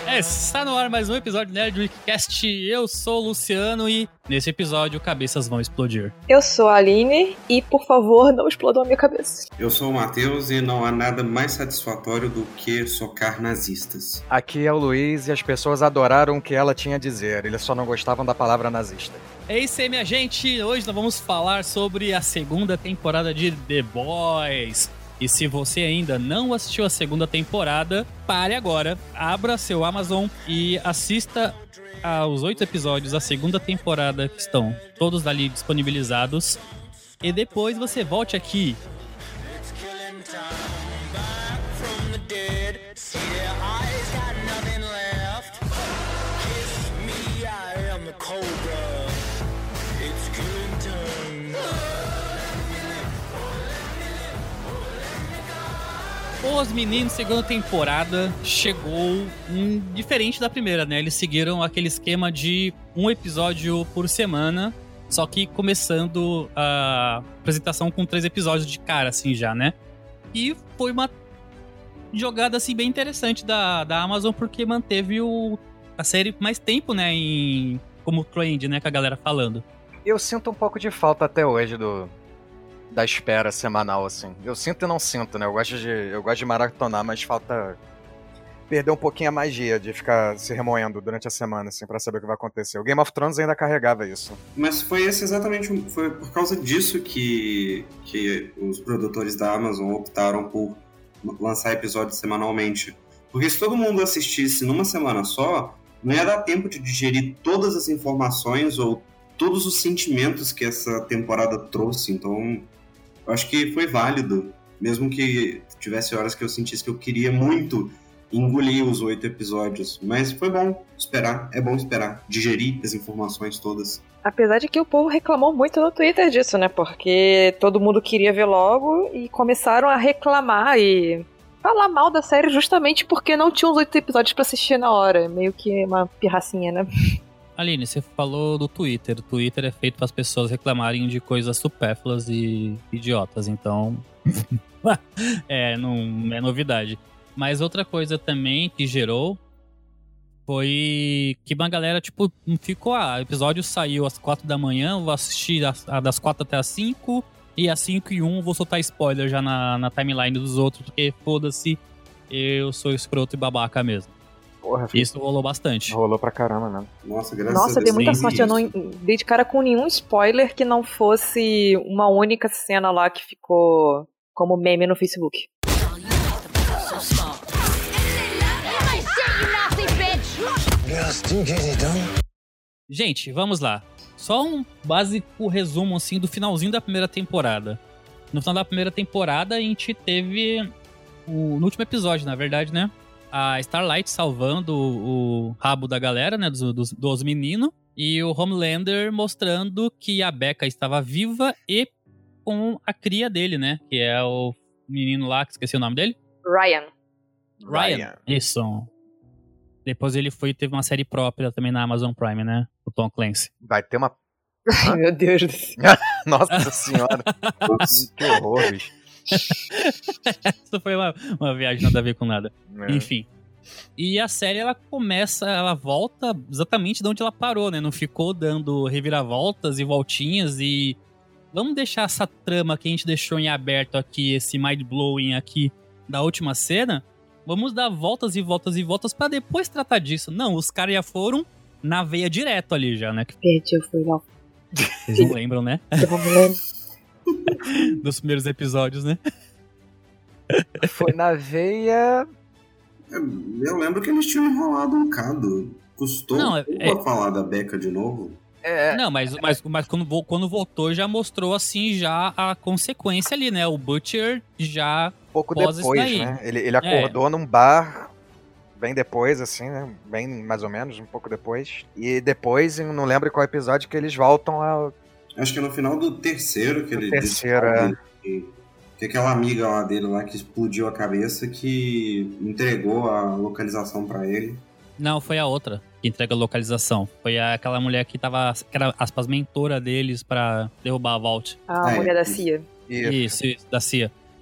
Está no ar mais um episódio do Nerd Weekcast. Eu sou o Luciano e nesse episódio cabeças vão explodir. Eu sou a Aline e, por favor, não explodam a minha cabeça. Eu sou o Matheus e não há nada mais satisfatório do que socar nazistas. Aqui é o Luiz e as pessoas adoraram o que ela tinha a dizer, eles só não gostavam da palavra nazista. É isso aí, minha gente. Hoje nós vamos falar sobre a segunda temporada de The Boys. E se você ainda não assistiu a segunda temporada, pare agora, abra seu Amazon e assista aos 8 episódios da segunda temporada que estão todos ali disponibilizados. E depois você volte aqui. Os Meninos, segunda temporada, chegou diferente da primeira, né? Eles seguiram aquele esquema de um episódio por semana, só que começando a apresentação com 3 episódios de cara, assim, já, né? E foi uma jogada, assim, bem interessante da Amazon, porque manteve a série mais tempo, né? Como trend, né? Com a galera falando. Eu sinto um pouco de falta até hoje da espera semanal, assim. Eu sinto e não sinto, né? Eu gosto de maratonar, mas falta perder um pouquinho a magia de ficar se remoendo durante a semana, assim, pra saber o que vai acontecer. O Game of Thrones ainda carregava isso. Mas foi por causa disso que os produtores da Amazon optaram por lançar episódios semanalmente. Porque se todo mundo assistisse numa semana só, não ia dar tempo de digerir todas as informações ou todos os sentimentos que essa temporada trouxe. Então, eu acho que foi válido, mesmo que tivesse horas que eu sentisse que eu queria muito engolir os 8 episódios. Mas foi bom esperar, é bom esperar, digerir as informações todas. Apesar de que o povo reclamou muito no Twitter disso, né? Porque todo mundo queria ver logo e começaram a reclamar e falar mal da série justamente porque não tinha os 8 episódios pra assistir na hora. Meio que uma pirracinha, né? Aline, você falou do Twitter. O Twitter é feito para as pessoas reclamarem de coisas supérfluas e idiotas, então não é novidade. Mas outra coisa também que gerou foi que uma galera, tipo, ficou, o episódio saiu às 4 da manhã, vou assistir a das 4 até as 5, e às 5 e 1 vou soltar spoiler já na timeline dos outros, porque foda-se, eu sou escroto e babaca mesmo. Porra, filho. Isso rolou bastante. Rolou pra caramba, né? Nossa, graças a Deus. Nossa, dei muita sorte. Isso. Eu não dei de cara com nenhum spoiler que não fosse uma única cena lá que ficou como meme no Facebook. Gente, vamos lá. Só um básico resumo, assim, do finalzinho da primeira temporada. No final da primeira temporada, a gente teve no último episódio, na verdade, né? A Starlight salvando o rabo da galera, né? Dos meninos. E o Homelander mostrando que a Becca estava viva e com a cria dele, né? Que é o menino lá, que esqueci o nome dele. Ryan. Isso. Depois ele teve uma série própria também na Amazon Prime, né? O Tom Clancy. Vai ter uma... Ai, meu Deus do céu. Nossa senhora. Que horror, bicho. Isso foi uma viagem nada a ver com nada. Enfim. E a série, ela volta exatamente de onde ela parou, né? Não ficou dando reviravoltas e voltinhas e... Vamos deixar essa trama que a gente deixou em aberto aqui, esse mind-blowing aqui da última cena. Vamos dar voltas e voltas e voltas pra depois tratar disso. Não, os caras já foram na veia direto ali já, né? Eu fui lá. Vocês não lembram, né? Eu não lembro. Dos primeiros episódios, né? Foi na veia... Eu lembro que eles tinham enrolado um bocado. Custou falar da Becca de novo. Não, mas quando voltou já mostrou assim já a consequência ali, né? O Butcher já pouco depois, né? Ele acordou num bar bem depois, assim, né? Bem mais ou menos, um pouco depois. E depois, eu não lembro qual episódio, que eles voltam a... Acho que é no final do terceiro que ele terceiro, que aquela amiga lá dele lá que explodiu a cabeça que entregou a localização pra ele. Não, foi a outra que entrega a localização. Foi aquela mulher que era, aspas, mentora deles pra derrubar a Vault. A mulher da CIA. Isso, da CIA.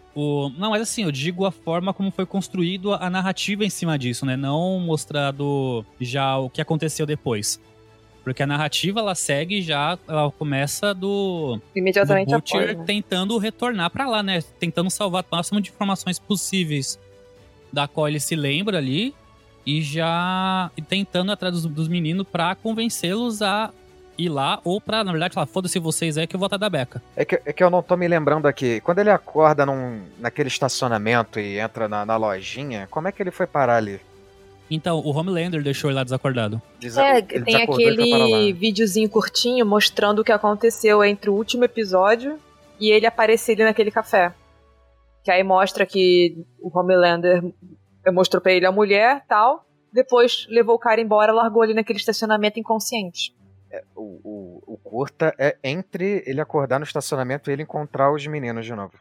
Não, mas assim, eu digo a forma como foi construído a narrativa em cima disso, né? Não mostrado já o que aconteceu depois. Porque a narrativa, ela segue já, ela começa imediatamente do Butcher após, né? tentando retornar pra lá, né? Tentando salvar o máximo de informações possíveis da qual ele se lembra ali. E já tentando atrás dos meninos pra convencê-los a ir lá, ou pra, na verdade, falar, foda-se vocês aí que eu vou atrás da Becca. É que eu não tô me lembrando aqui. Quando ele acorda naquele estacionamento e entra na lojinha, como é que ele foi parar ali? Então, o Homelander deixou ele lá desacordado. Ele Tem desacordou e foi parar lá. aquele videozinho curtinho mostrando o que aconteceu entre o último episódio e ele aparecer ali naquele café. Que aí mostra que o Homelander mostrou pra ele a mulher e tal, depois levou o cara embora, largou ali naquele estacionamento inconsciente. O curta é entre ele acordar no estacionamento e ele encontrar os meninos de novo.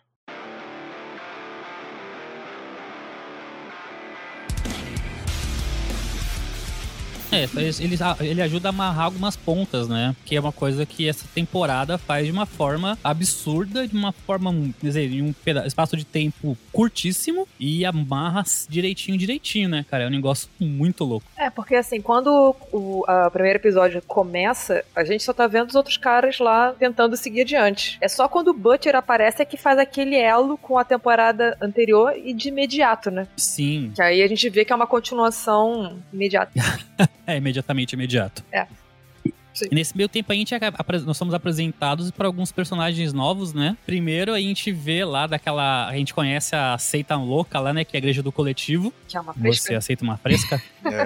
Ele ajuda a amarrar algumas pontas, né? Que é uma coisa que essa temporada faz de uma forma absurda, de uma forma, quer dizer, em um espaço de tempo curtíssimo e amarra direitinho, né, cara? É um negócio muito louco. Porque assim, quando o primeiro episódio começa, a gente só tá vendo os outros caras lá tentando seguir adiante. É só quando o Butcher aparece é que faz aquele elo com a temporada anterior e de imediato, né? Sim. Que aí a gente vê que é uma continuação imediata. Imediatamente imediato. Sim. E nesse meio tempo nós somos apresentados para alguns personagens novos, né? Primeiro a gente vê lá a gente conhece a seita louca lá, né? Que é a igreja do coletivo. Que é uma fresca. Você aceita uma fresca?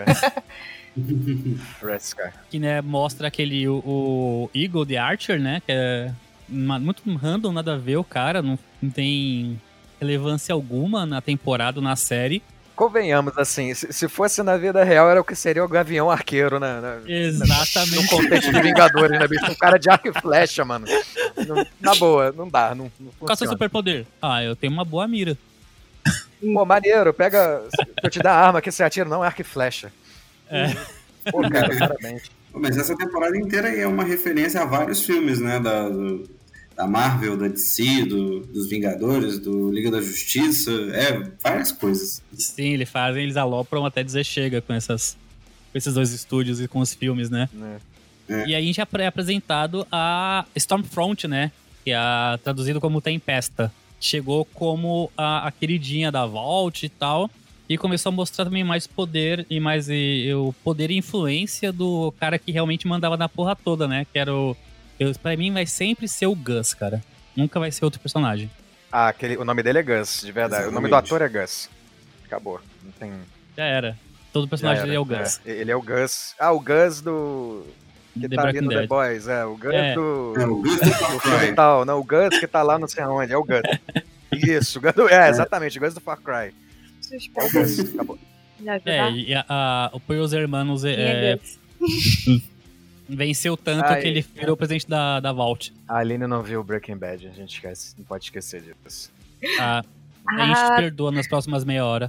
Fresca. Que, né, mostra o Eagle the Archer, né? Que é muito random, nada a ver o cara. Não tem relevância alguma na temporada, na série. Convenhamos, assim, se fosse na vida real, era o que seria o Gavião Arqueiro, né? Exatamente. No contexto de Vingadores, né, bicho? Um cara de arco e flecha, mano. Na boa, não dá, não Qual é o seu funciona. superpoder? Eu tenho uma boa mira. Pô, maneiro, pega... Eu te dar a arma que você atira, não é arco e flecha. Pô, cara, parabéns. Mas essa temporada inteira é uma referência a vários filmes, né? Da Marvel, da DC, dos Vingadores, do Liga da Justiça, várias coisas. Sim, eles alopram até dizer chega com esses dois estúdios e com os filmes, né? E aí a gente é apresentado a Stormfront, né? Que é traduzido como Tempesta. Chegou como a queridinha da Vault e tal. E começou a mostrar também mais poder o poder e influência do cara que realmente mandava na porra toda, né? Que era pra mim vai sempre ser o Gus, cara. Nunca vai ser outro personagem. O nome dele é Gus, de verdade. Exatamente. O nome do ator é Gus. Acabou. Não tem... Já era. Todo personagem dele é o Gus. Ele é o Gus. O Gus do... Que The tá ali Breaking no The Dead. Boys, o Gus do... O Gus do Far do filme Cry. e tal. Não, o Gus que tá lá não sei aonde, é o Gus. Isso, o Gus exatamente, o Gus do Far Cry. É o Gus, acabou. Me ajudar? E o Poios Hermanos Quem é Gus? venceu tanto que ele virou presidente da Vault. A Aline não viu Breaking Bad, a gente esquece, não pode esquecer disso. A gente te perdoa nas próximas meia hora.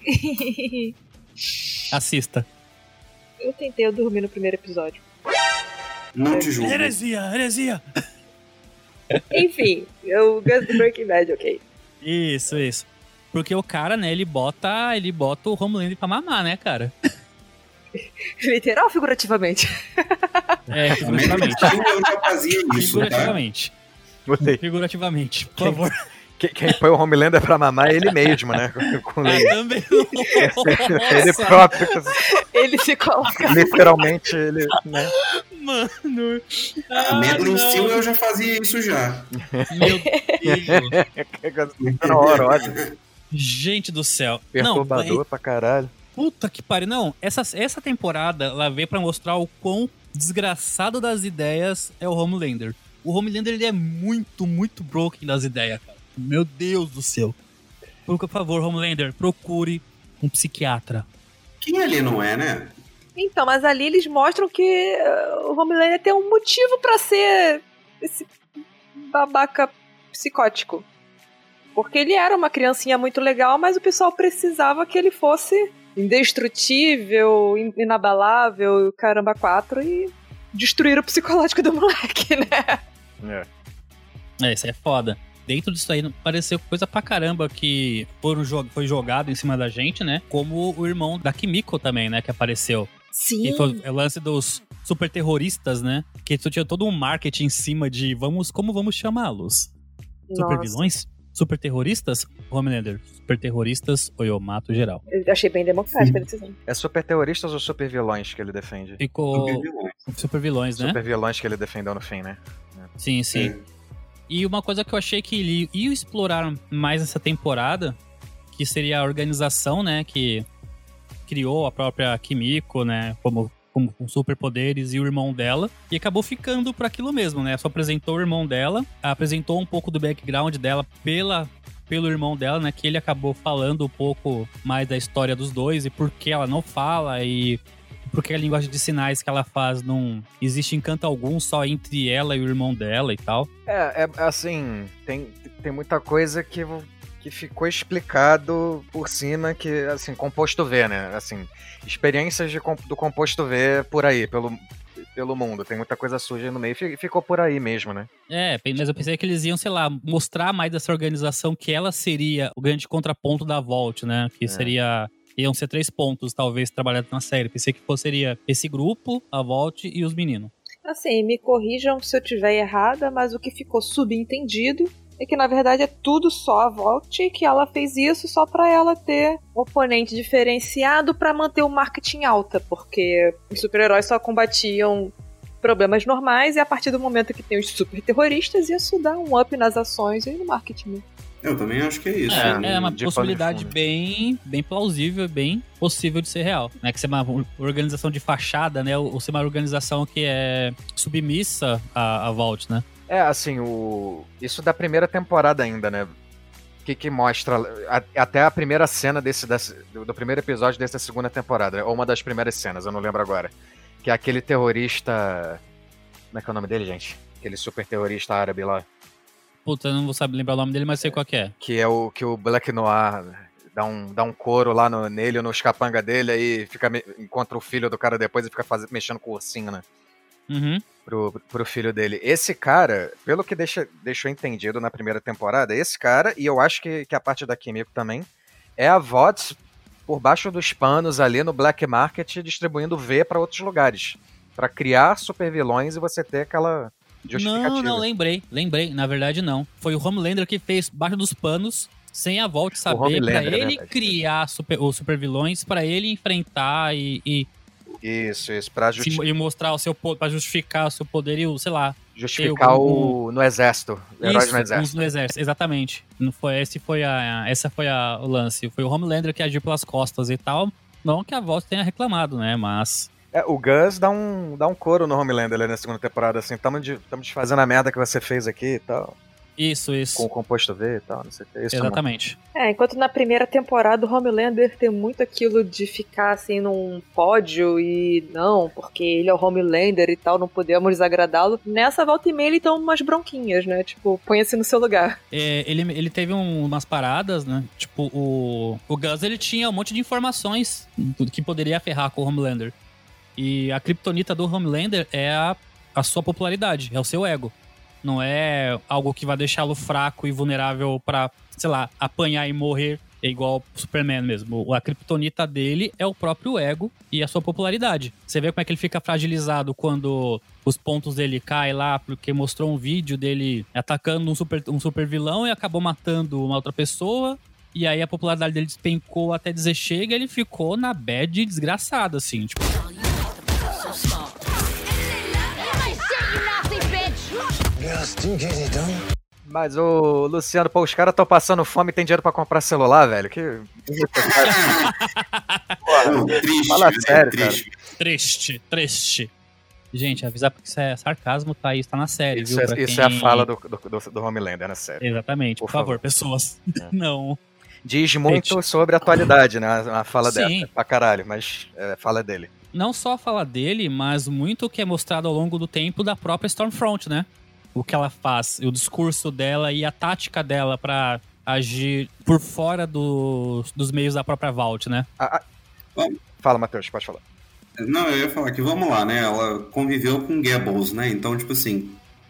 Assista. Eu tentei dormir no primeiro episódio. Não te julgo. Heresia! Enfim, eu gosto do Breaking Bad, ok. Isso. Porque o cara, né, ele bota o Homelander pra mamar, né, cara? Literal ou figurativamente? Figurativamente. Eu já fazia isso, tá? Figurativamente, por favor. Quem põe o Homelander pra mamar é ele mesmo, né? Com leite. Também. Ele próprio. Ele se coloca. Literalmente, ele, né? Mano. Medley não. Steel eu já fazia isso já. Meu Deus. Na hora, olha. Gente do céu. Perturbador pra caralho. Puta que pariu. Não, essa temporada, ela veio pra mostrar o quão desgraçado das ideias é o Homelander. O Homelander, ele é muito, muito broken das ideias, cara. Meu Deus do céu. Por favor, Homelander, procure um psiquiatra. Quem ali não é, né? Então, mas ali eles mostram que o Homelander tem um motivo pra ser esse babaca psicótico. Porque ele era uma criancinha muito legal, mas o pessoal precisava que ele fosse indestrutível, inabalável, caramba, 4 e destruir o psicológico do moleque, né? Isso aí é foda. dentro disso aí pareceu coisa pra caramba que foi jogado em cima da gente, né? Como o irmão da Kimiko também, né? Que apareceu. Sim. E foi o lance dos super terroristas, né? Que tinha todo um marketing em cima de como vamos chamá-los? Super vilões? Super terroristas? Homelander. Super terroristas ou eu mato geral. Eu achei bem democrática a decisão. É super terroristas ou super vilões que ele defende? Ficou super vilões, né? Super vilões que ele defendeu no fim, né? Sim, sim. E uma coisa que eu achei que ele ia explorar mais essa temporada, que seria a organização, né? Que criou a própria Kimiko, né? Como com superpoderes e o irmão dela. E acabou ficando por aquilo mesmo, né? Só apresentou o irmão dela, apresentou um pouco do background dela pelo irmão dela, né? Que ele acabou falando um pouco mais da história dos dois e por que ela não fala e porque a linguagem de sinais que ela faz não existe encanto algum só entre ela e o irmão dela e tal. Assim, tem muita coisa que ficou explicado por cima que, assim, composto V, né? Assim, experiências do composto V por aí, pelo mundo. Tem muita coisa suja no meio e ficou por aí mesmo, né? Mas eu pensei que eles iam, sei lá, mostrar mais dessa organização que ela seria o grande contraponto da Vault, né? Que iam ser 3 pontos, talvez, trabalhados na série. Pensei que seria esse grupo, a Vault e os meninos. Assim, me corrijam se eu estiver errada, mas o que ficou subentendido é que, na verdade, é tudo só a Vault e que ela fez isso só pra ela ter um oponente diferenciado pra manter o marketing alta, porque os super-heróis só combatiam problemas normais e a partir do momento que tem os super-terroristas, isso dá um up nas ações e no marketing. Eu também acho que é isso. É uma possibilidade bem plausível, bem possível de ser real. Né? Que ser uma organização de fachada, né? Ou ser uma organização que é submissa à Vault, né? Assim, isso da primeira temporada ainda, né? Que mostra até a primeira cena do primeiro episódio dessa segunda temporada, ou uma das primeiras cenas, eu não lembro agora. Que é aquele terrorista... Como é que é o nome dele, gente? Aquele super terrorista árabe lá. Puta, eu não vou saber lembrar o nome dele, mas sei qual que é. Que é o que o Black Noir dá um couro lá nele, nos capanga dele, aí encontra o filho do cara depois e fica mexendo com o ursinho, né? Uhum. Pro filho dele. Esse cara, pelo que deixou entendido na primeira temporada, esse cara, e eu acho que a parte da Kimiko também, é a VOTS por baixo dos panos ali no Black Market, distribuindo V pra outros lugares. Pra criar super vilões e você ter aquela justificativa. Não, lembrei. Na verdade, não. Foi o Homelander que fez baixo dos panos, sem a Vault saber, pra ele criar os super vilões, pra ele enfrentar e Isso, pra e mostrar o seu poder, pra justificar o seu poder e sei lá. Justificar no exército. Heróis no exército. No exército, exatamente. Não foi, essa foi o lance. Foi o Homelander que agiu pelas costas e tal. Não que a Vault tenha reclamado, né? Mas. O Gus dá um couro no Homelander ali na segunda temporada, assim. Tamo desfazendo a merda que você fez aqui e tal. Isso. Com o composto V e tal, não sei o que. Isso exatamente. Enquanto na primeira temporada o Homelander tem muito aquilo de ficar assim num pódio e não, porque ele é o Homelander e tal, não podemos desagradá-lo. Nessa volta e meia ele toma umas bronquinhas, né? Tipo, põe-se no seu lugar. Ele teve umas paradas, né? Tipo, o Gus, ele tinha um monte de informações que poderia ferrar com o Homelander. E a kryptonita do Homelander é a sua popularidade, é o seu ego. Não é algo que vai deixá-lo fraco e vulnerável pra, sei lá, apanhar e morrer. É igual o Superman mesmo. A kryptonita dele é o próprio ego e a sua popularidade. Você vê como é que ele fica fragilizado quando os pontos dele caem lá, porque mostrou um vídeo dele atacando um super vilão e acabou matando uma outra pessoa. E aí a popularidade dele despencou até dizer chega e ele ficou na bad desgraçado, assim, tipo... Mas, Luciano, os caras estão passando fome e tem dinheiro pra comprar celular, velho? Que... Triste. Fala sério, triste. Cara. Triste. Gente, avisar porque isso é sarcasmo, tá? Isso tá na série, isso viu? Isso é a fala do Homelander na série. Exatamente, por favor, pessoas. Não. Diz muito sobre a atualidade, né? A fala dela. Sim. Pra caralho, mas fala dele. Não só a fala dele, mas muito o que é mostrado ao longo do tempo da própria Stormfront, né? O que ela faz, o discurso dela e a tática dela pra agir por fora dos meios da própria Vault, né? Fala, Matheus, pode falar. Não, eu ia falar que, vamos lá, né? Ela conviveu com Goebbels, né? Então, tipo assim,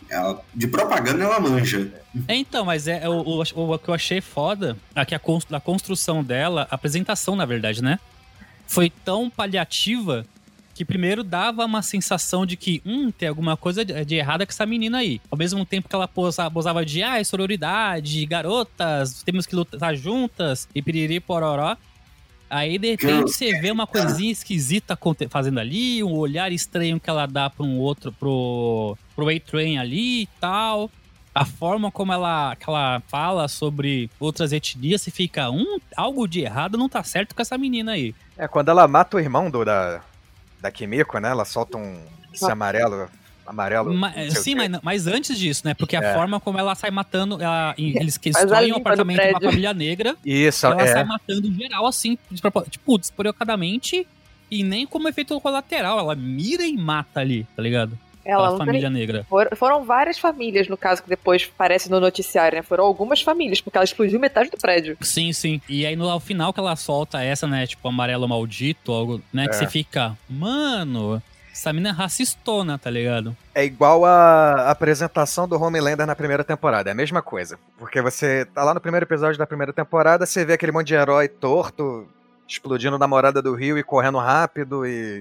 De propaganda ela manja. Então, mas o que eu achei foda é que a construção dela, a apresentação, na verdade, né? Foi tão paliativa que primeiro dava uma sensação de que, tem alguma coisa de errada com essa menina aí. Ao mesmo tempo que ela posava de, sororidade, garotas, temos que lutar juntas, e piriri pororó. Aí, de repente, você vê uma coisinha esquisita fazendo ali, um olhar estranho que ela dá pra um outro, pro A-Train ali e tal. A forma como que ela fala sobre outras etnias, você fica, algo de errado não tá certo com essa menina aí. Quando ela mata o irmão da Kimiko, né? Ela solta esse amarelo. Sim, mas antes disso, né? Porque a forma como ela sai matando, eles destroem o apartamento de uma família negra. Isso, ela sai matando geral, assim, tipo, desporocadamente, e nem como efeito colateral. Ela mira e mata ali, tá ligado? Aquela família negra. Foram várias famílias, no caso, que depois aparece no noticiário, né? Foram algumas famílias, porque ela explodiu metade do prédio. Sim, sim. E aí, ao final que ela solta essa, né? Tipo, amarelo maldito, algo, né? Que você fica, mano, essa mina é racistona, tá ligado? É igual a apresentação do Homelander na primeira temporada. É a mesma coisa. Porque você tá lá no primeiro episódio da primeira temporada, você vê aquele monte de herói torto, explodindo namorada do Rio e correndo rápido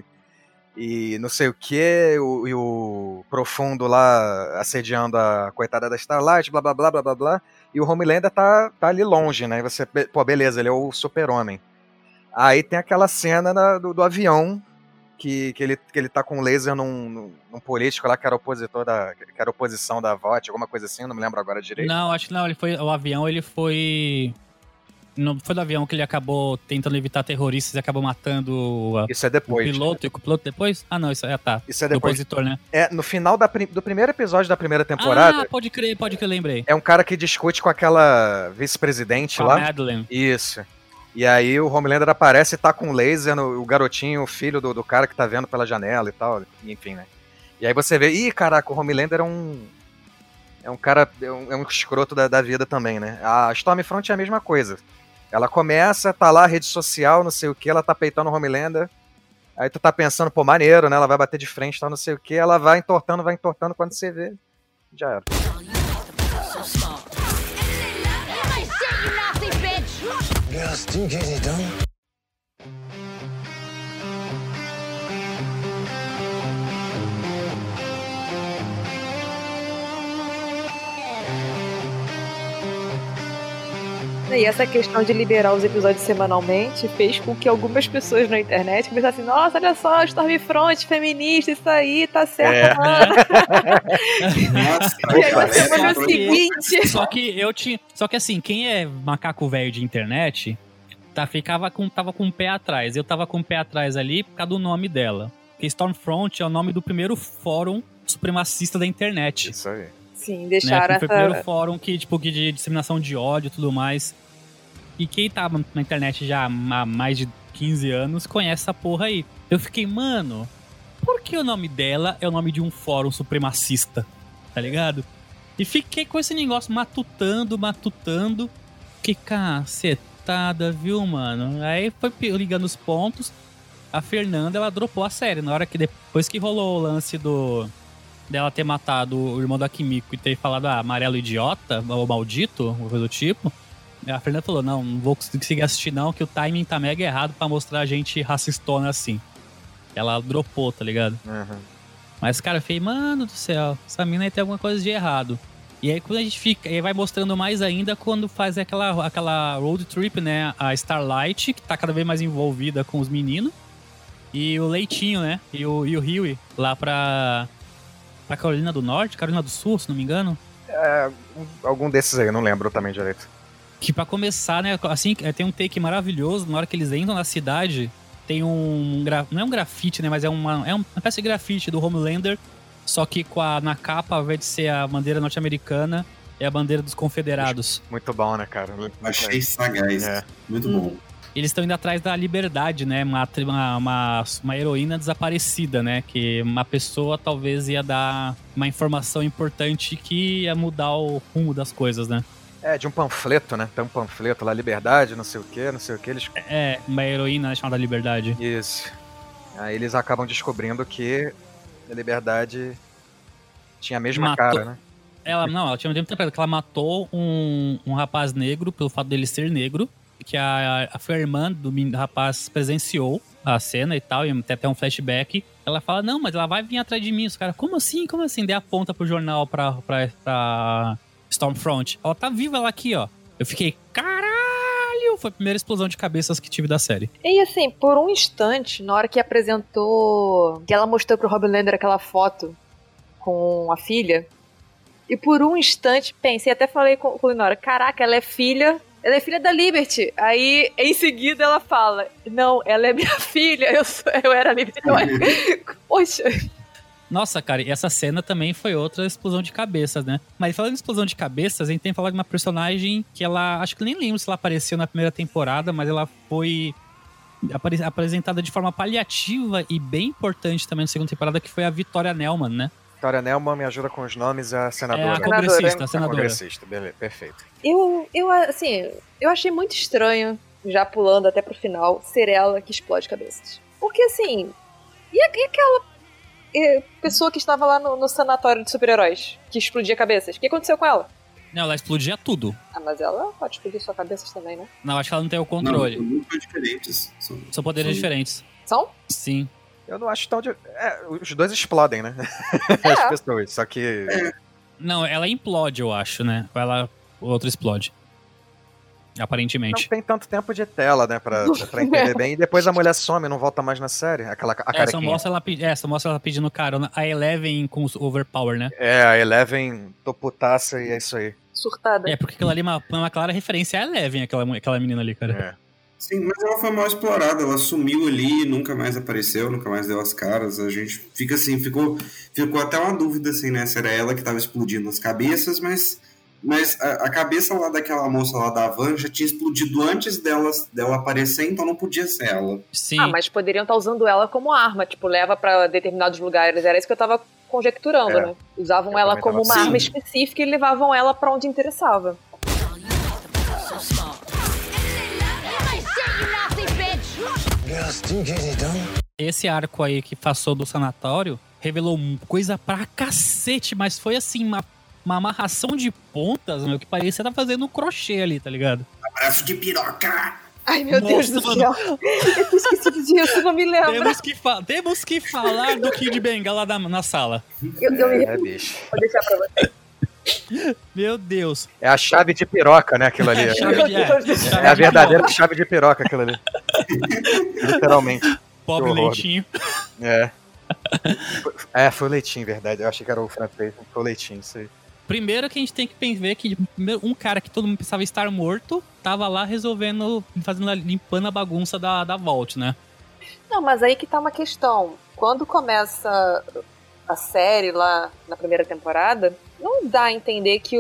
e não sei o que, e o Profundo lá assediando a coitada da Starlight, blá blá blá blá blá blá, e o Homelander tá ali longe, né? E você, beleza, ele é o super-homem. Aí tem aquela cena do avião, que ele tá com um laser num político lá que era oposição da VOT, alguma coisa assim, não me lembro agora direito. Não, acho que não, o avião ele foi... Não foi do avião que ele acabou tentando evitar terroristas e acabou matando isso é depois. O piloto e o copiloto depois? Ah, não, isso tá. Isso é depois. O opositor, né? No final do primeiro episódio da primeira temporada... Ah, pode crer, lembrei. É um cara que discute com aquela vice-presidente lá. A Madeleine. Isso. E aí o Homelander aparece e tá com um laser no o garotinho, o filho do cara que tá vendo pela janela e tal, enfim, né? E aí você vê, caraca, o Homelander é um cara, é um escroto da vida também, né? A Stormfront é a mesma coisa. Ela começa, tá lá, rede social, não sei o que, ela tá peitando o Homelander, aí tu tá pensando, pô, maneiro, né? Ela vai bater de frente, tal, não sei o que, ela vai entortando, quando você vê, já era. Girls, do you get it done? E essa questão de liberar os episódios semanalmente fez com que algumas pessoas na internet começassem, nossa, olha só, Stormfront, feminista, isso aí, tá certo. Nossa, E aí na semana seguinte... Só que assim, quem é macaco velho de internet, tava com o pé atrás. Eu tava com o pé atrás ali por causa do nome dela. Porque Stormfront é o nome do primeiro fórum supremacista da internet. Isso aí. Sim, deixaram Foi o primeiro fórum que de disseminação de ódio e tudo mais. E quem tava na internet já há mais de 15 anos conhece essa porra aí. Eu fiquei, mano, por que o nome dela é o nome de um fórum supremacista? Tá ligado? E fiquei com esse negócio matutando. Que cacetada, viu, mano? Aí foi ligando os pontos. A Fernanda, ela dropou a série. Na hora que depois que rolou o lance dela ter matado o irmão da Kimiko e ter falado amarelo idiota, ou maldito, uma coisa do tipo, a Fernanda falou, não vou conseguir assistir não, que o timing tá mega errado pra mostrar a gente racistona assim. Ela dropou, tá ligado? Uhum. Mas, cara, eu falei, mano do céu, essa mina aí tem alguma coisa de errado. E aí quando a gente fica, aí vai mostrando mais ainda quando faz aquela road trip, né, a Starlight, que tá cada vez mais envolvida com os meninos, e o Leitinho, né, e o Huey, lá pra Carolina do Norte, Carolina do Sul, se não me engano. Algum desses aí, eu não lembro também direito. Que pra começar, né, assim, tem um take maravilhoso, na hora que eles entram na cidade, tem não é um grafite, né, mas é uma peça de grafite do Homelander, só que na capa, ao invés de ser a bandeira norte-americana, é a bandeira dos confederados. Muito bom, né, cara? Achei sagaz. Muito bom. Eles estão indo atrás da liberdade, né? Uma heroína desaparecida, né? Que uma pessoa talvez ia dar uma informação importante que ia mudar o rumo das coisas, né? De um panfleto, né? Tem um panfleto lá, liberdade, não sei o que. Eles... uma heroína chamada Liberdade. Isso. Aí eles acabam descobrindo que a liberdade Tinha a mesma Matou. cara, né? Ela tinha muito tempo que ela matou um rapaz negro pelo fato dele ser negro, que foi a irmã do rapaz presenciou a cena e tal, e tem até um flashback. Ela fala, não, mas ela vai vir atrás de mim. Os caras, como assim? Como assim? Daí aponta pro jornal pra Stormfront. Ela tá viva lá aqui, ó. Eu fiquei, caralho! Foi a primeira explosão de cabeças que tive da série. E assim, por um instante, na hora que apresentou, que ela mostrou pro Rob Lander aquela foto com a filha, e por um instante pensei, até falei com o Linora, caraca, ela é filha da Liberty. Aí, em seguida, ela fala, não, ela é minha filha, eu era a Liberty. Poxa. Nossa, cara, e essa cena também foi outra explosão de cabeças, né? Mas falando em explosão de cabeças, a gente tem que falar de uma personagem que ela, acho que nem lembro se ela apareceu na primeira temporada, mas ela foi apresentada de forma paliativa e bem importante também na segunda temporada, que foi a Victoria Nelman, né? Victoria Nelman, me ajuda com os nomes, a senadora. É a congressista, a senadora. Congressista, beleza, perfeito. Eu achei muito estranho, já pulando até pro final, ser ela que explode cabeças. Porque assim, e aquela pessoa que estava lá no sanatório de super-heróis, que explodia cabeças? O que aconteceu com ela? Não, ela explodia tudo. Ah, mas ela pode explodir sua cabeça também, né? Não, acho que ela não tem o controle. Não, são diferentes. São poderes diferentes. São? Sim. Eu não acho tão... os dois explodem, né? É. As pessoas, só que... Não, ela implode, eu acho, né? Ou o outro explode. Não Aparentemente. tem tanto tempo de tela, né, pra entender bem. E depois a mulher some, não volta mais na série. A Só carequinha. mostra ela pedindo carona. A Eleven com os Overpower, né? A Eleven toputaça e é isso aí. Surtada. É, porque aquilo ali é uma clara referência à Eleven, aquela menina ali, cara. É. Sim, mas ela foi mal explorada, ela sumiu ali, nunca mais apareceu, nunca mais deu as caras. A gente fica assim, ficou até uma dúvida assim, né? Se era ela que tava explodindo as cabeças, mas a cabeça lá daquela moça lá da van já tinha explodido antes dela aparecer, então não podia ser ela. Sim. Ah, mas poderiam estar usando ela como arma, tipo, leva pra determinados lugares. Era isso que eu tava conjecturando, né? Usavam Eu ela também como tava uma assim. arma específica e levavam ela pra onde interessava. Girls, do get it done? Esse arco aí que passou do sanatório revelou coisa pra cacete, mas foi assim, uma amarração de pontas, meu, que parecia estar fazendo um crochê ali, tá ligado? Abraço de piroca! Ai, meu Deus do Nossa, céu. Eu tinha esquecido disso, não me lembro. Temos que falar do Kid Bengala na sala. Eu me Bicho. vou deixar pra você. Meu Deus. É a chave de piroca, né, aquilo ali. Meu Deus do céu. É a verdadeira chave de piroca, aquilo ali. Literalmente. Pobre Que horror. leitinho. Foi o leitinho, verdade. Eu achei que era o francês. Foi o leitinho, isso aí. Primeiro que a gente tem que ver que um cara que todo mundo pensava estar morto tava lá limpando a bagunça da Vault, né? Não, mas aí que tá uma questão. Quando começa a série lá na primeira temporada, não dá a entender que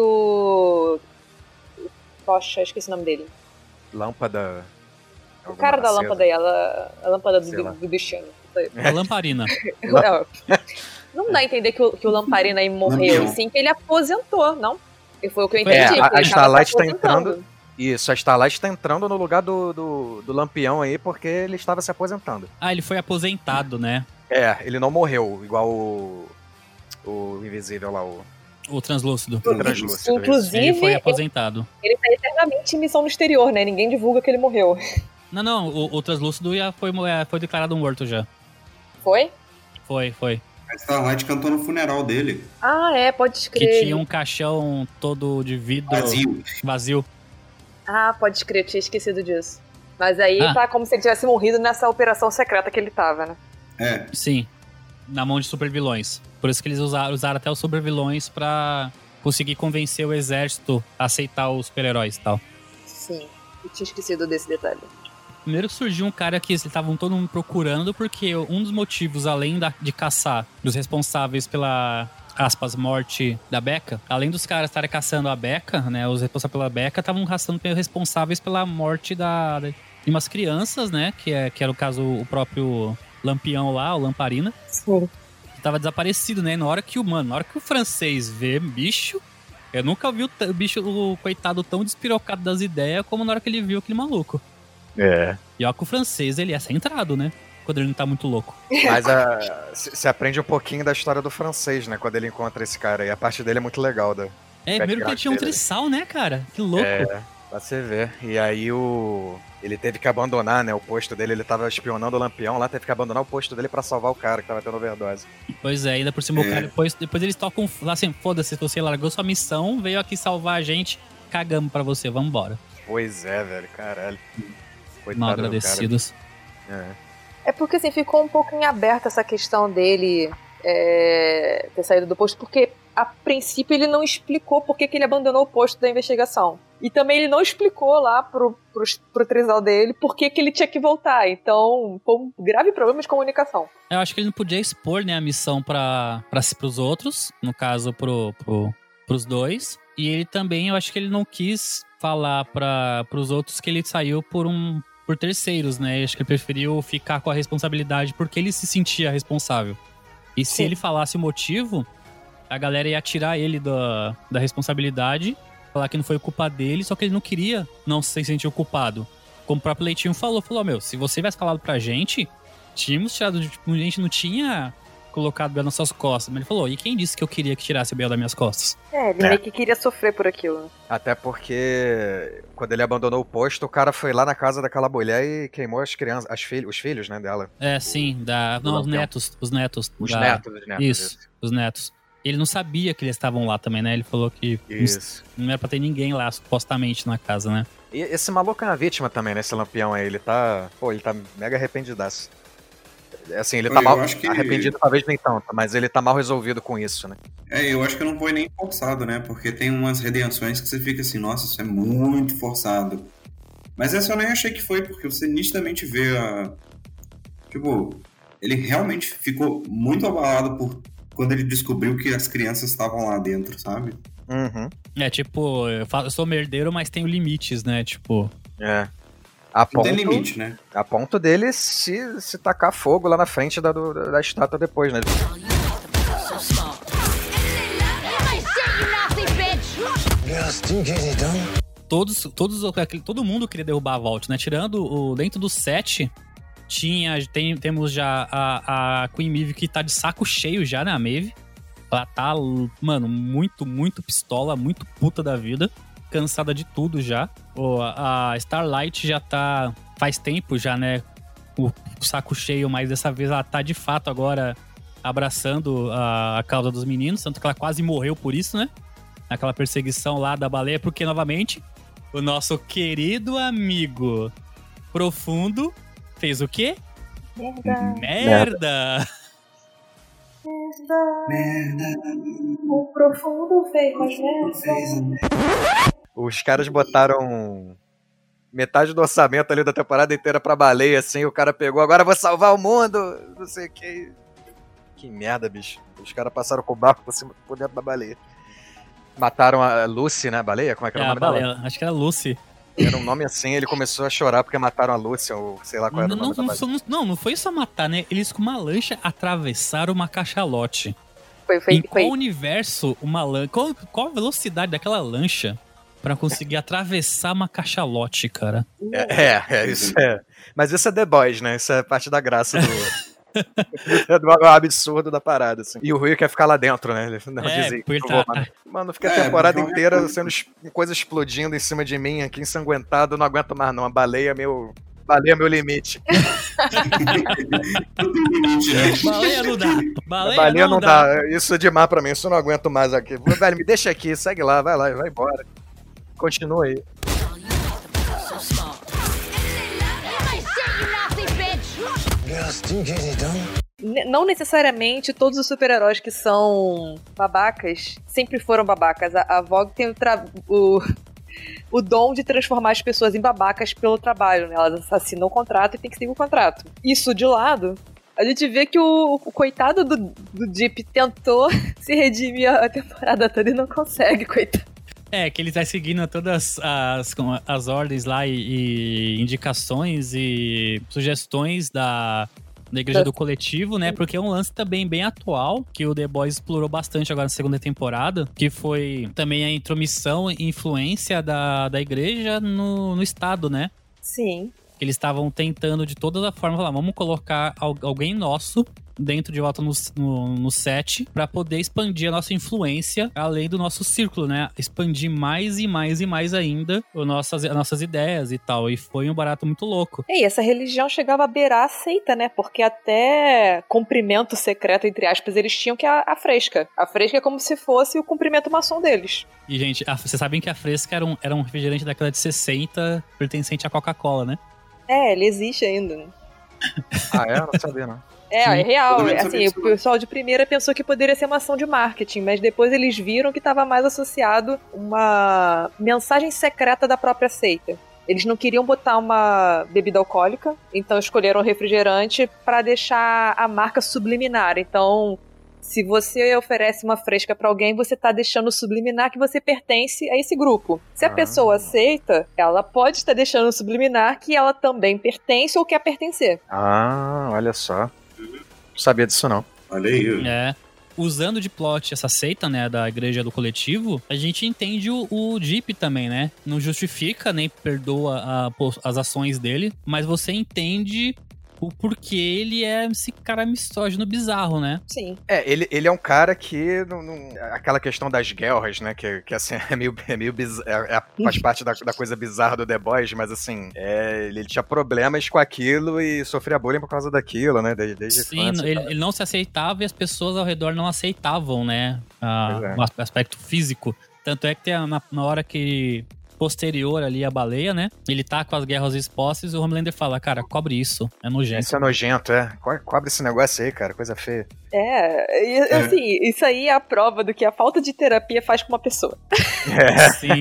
Poxa, esqueci o nome dele. Lâmpada... O cara da acesa. lâmpada aí, a lâmpada Sei lá. do bichinho. A lamparina. Não dá a entender que o Lamparina aí morreu, Lampião. e sim que ele aposentou, não? E foi o que eu entendi. a que ele tava Starlight se tá aposentando. entrando. Isso, a Starlight tá entrando no lugar do Lampião aí porque ele estava se aposentando. Ah, ele foi aposentado, né? Ele não morreu, igual o Invisível lá, o Translúcido. Translúcido. Inclusive, Ele foi aposentado. ele tá eternamente em missão no exterior, né? Ninguém divulga que ele morreu. Não, o Translúcido já foi declarado morto já. Foi? Foi. A Starlight cantou no funeral dele. Ah, pode Que escrever. tinha um caixão todo de vidro vazio. Ah, pode escrever, tinha esquecido disso. Mas aí Ah. tá como se ele tivesse morrido nessa operação secreta que ele tava, né? É, Sim. Na mão de supervilões. Por isso que eles usaram até os supervilões pra conseguir convencer o exército a aceitar os super-heróis e tal. Sim, eu tinha esquecido desse detalhe. Primeiro surgiu um cara que eles estavam todo mundo procurando, porque um dos motivos, além de caçar os responsáveis pela, aspas, morte da Becca, além dos caras estarem caçando a Becca, né, os responsáveis pela Becca, estavam caçando pelos responsáveis pela morte de umas crianças, né, que era o caso, o próprio Lampião lá, o Lamparina, Sim. que tava desaparecido, né, na hora que o francês vê bicho, eu nunca vi o coitado tão despirocado das ideias como na hora que ele viu aquele maluco. É. E ó que o francês, ele é centrado, né? quando ele não tá muito louco. Mas você aprende um pouquinho da história do francês, né? Quando ele encontra esse cara. E a parte dele é muito legal. Primeiro que ele tinha um trissal, né, cara? Que louco. Pra você ver. E aí ele teve que abandonar, né, o posto dele. Ele tava espionando o Lampião lá, teve que abandonar o posto dele pra salvar o cara que tava tendo overdose. Pois é, ainda por cima o cara, depois eles tocam lá assim, foda-se, você largou sua missão, veio aqui salvar a gente, cagamos pra você, vambora. Pois é, velho, caralho. Coitado Mal agradecidos. É porque assim, ficou um pouco em aberto essa questão dele ter saído do posto, porque a princípio ele não explicou por que ele abandonou o posto da investigação. E também ele não explicou lá pro trisal dele por que ele tinha que voltar. Então, foi um grave problema de comunicação. Eu acho que ele não podia expor, né, a missão pros outros, no caso pros dois. E ele também, eu acho que ele não quis falar pros outros que ele saiu por terceiros, né? Eu acho que ele preferiu ficar com a responsabilidade porque ele se sentia responsável. E se ele falasse o motivo, a galera ia tirar ele da responsabilidade, falar que não foi culpa dele, só que ele não queria não se sentir o culpado. Como o próprio Leitinho falou, se você tivesse falado pra gente, tínhamos tirado, tipo, a gente não tinha colocado o Biel nas suas costas. Mas ele falou, e quem disse que eu queria que tirasse o Biel das minhas costas? Ele meio que queria sofrer por aquilo. Até porque quando ele abandonou o posto, o cara foi lá na casa daquela mulher e queimou as crianças, os filhos, né, dela. Sim, os netos. Os netos. Isso, os netos. Ele não sabia que eles estavam lá também, né? Ele falou que não era pra ter ninguém lá, supostamente, na casa, né? E esse maluco é uma vítima também, né? Esse Lampião aí. Ele tá mega arrependidaço. Assim, ele tá mal arrependido, talvez nem tanto, mas ele tá mal resolvido com isso, né? Eu acho que não foi nem forçado, né? Porque tem umas redenções que você fica assim, nossa, isso é muito forçado. Mas essa eu nem achei que foi, porque você nitidamente vê Tipo, ele realmente ficou muito abalado quando ele descobriu que as crianças estavam lá dentro, sabe? Uhum. Tipo, eu sou merdeiro, mas tenho limites, né? Tipo... Não tem limite, né? A ponto dele se tacar fogo lá na frente da estátua depois, né? Todo mundo queria derrubar a Vault, né? Tirando dentro do set, temos já a Queen Maeve que tá de saco cheio já, né? A Maeve. Ela tá, mano, muito, muito pistola, muito puta da vida. Cansada de tudo já. A Starlight já tá faz tempo já, né? O saco cheio, mas dessa vez ela tá de fato agora abraçando a causa dos meninos, tanto que ela quase morreu por isso, né? Naquela perseguição lá da baleia, porque novamente o nosso querido amigo Profundo fez o quê? Merda! O Profundo fez merda. Os caras botaram metade do orçamento ali da temporada inteira pra baleia, assim, o cara pegou, agora eu vou salvar o mundo, não sei o que. Que merda, bicho. Os caras passaram com o barco por dentro da baleia. Mataram a Lucy, né, a baleia? Como é que era o nome dela? Acho que era Lucy. Era um nome assim, ele começou a chorar porque mataram a Lucy, ou sei lá qual era o nome da baleia. Não foi só matar, né? Eles com uma lancha atravessaram uma cachalote. Em qual universo uma lancha... Qual a velocidade daquela lancha pra conseguir atravessar uma cachalote, cara? Isso é. Mas isso é The Boys, né? Isso é parte da graça do absurdo da parada, assim. E o Rui quer ficar lá dentro, né? Ele não dizia mano, fica a temporada inteira sendo coisa explodindo em cima de mim, aqui ensanguentado, não aguento mais não. A baleia é meu limite. Baleia não dá. Baleia não dá. Isso é demais pra mim, isso eu não aguento mais aqui. Velho, me deixa aqui, segue lá, vai embora. Continua aí. Não necessariamente todos os super-heróis que são babacas sempre foram babacas. A Vogue tem o dom de transformar as pessoas em babacas pelo trabalho, né? Elas assinam o contrato e tem que seguir o contrato. Isso de lado, a gente vê que o coitado do Deep tentou se redimir a temporada toda e não consegue, coitado. Que ele tá seguindo todas as ordens lá e indicações e sugestões da Igreja do Coletivo, né? Porque é um lance também bem atual, que o The Boys explorou bastante agora na segunda temporada, que foi também a intromissão e influência da Igreja no Estado, né? Sim. Eles estavam tentando de todas as formas, falar, vamos colocar alguém nosso dentro de volta no set pra poder expandir a nossa influência além do nosso círculo, né? Expandir mais e mais e mais ainda as nossas ideias e tal. E foi um barato muito louco. E essa religião chegava a beirar a seita, né? Porque até cumprimento secreto, entre aspas, eles tinham que a Fresca. A Fresca é como se fosse o cumprimento maçom deles. E, gente, vocês sabem que a Fresca era um refrigerante da década de 60, pertencente à Coca-Cola, né? Ele existe ainda, né? Não sabia, não. É real. Pelo menos Assim, o pessoal de primeira pensou que poderia ser uma ação de marketing, mas depois eles viram que estava mais associado uma mensagem secreta da própria seita. Eles não queriam botar uma bebida alcoólica, então escolheram refrigerante para deixar a marca subliminar. Então, se você oferece uma Fresca pra alguém, você tá deixando subliminar que você pertence a esse grupo. Se a pessoa aceita, ela pode estar deixando subliminar que ela também pertence ou quer pertencer. Olha só. Não sabia disso, não. Olha aí. Usando de plot essa seita, né, da igreja do coletivo, a gente entende o Deep também, né? Não justifica, nem perdoa as ações dele, mas você entende o porquê ele é esse cara misógino bizarro, né? Sim. Ele é um cara que aquela questão das guerras, né, que assim, é meio bizarro, faz parte da coisa bizarra do The Boys, mas assim, ele tinha problemas com aquilo e sofria bullying por causa daquilo, né, desde Sim, ele não se aceitava e as pessoas ao redor não aceitavam, né, o aspecto físico. Tanto é que tem na hora que posterior ali à baleia, né? Ele tá com as guerras expostas e o Homelander fala, cara, cobre isso, é nojento. Isso é nojento, cobre esse negócio aí, cara, coisa feia. Assim, isso aí é a prova do que a falta de terapia faz com uma pessoa. Sim.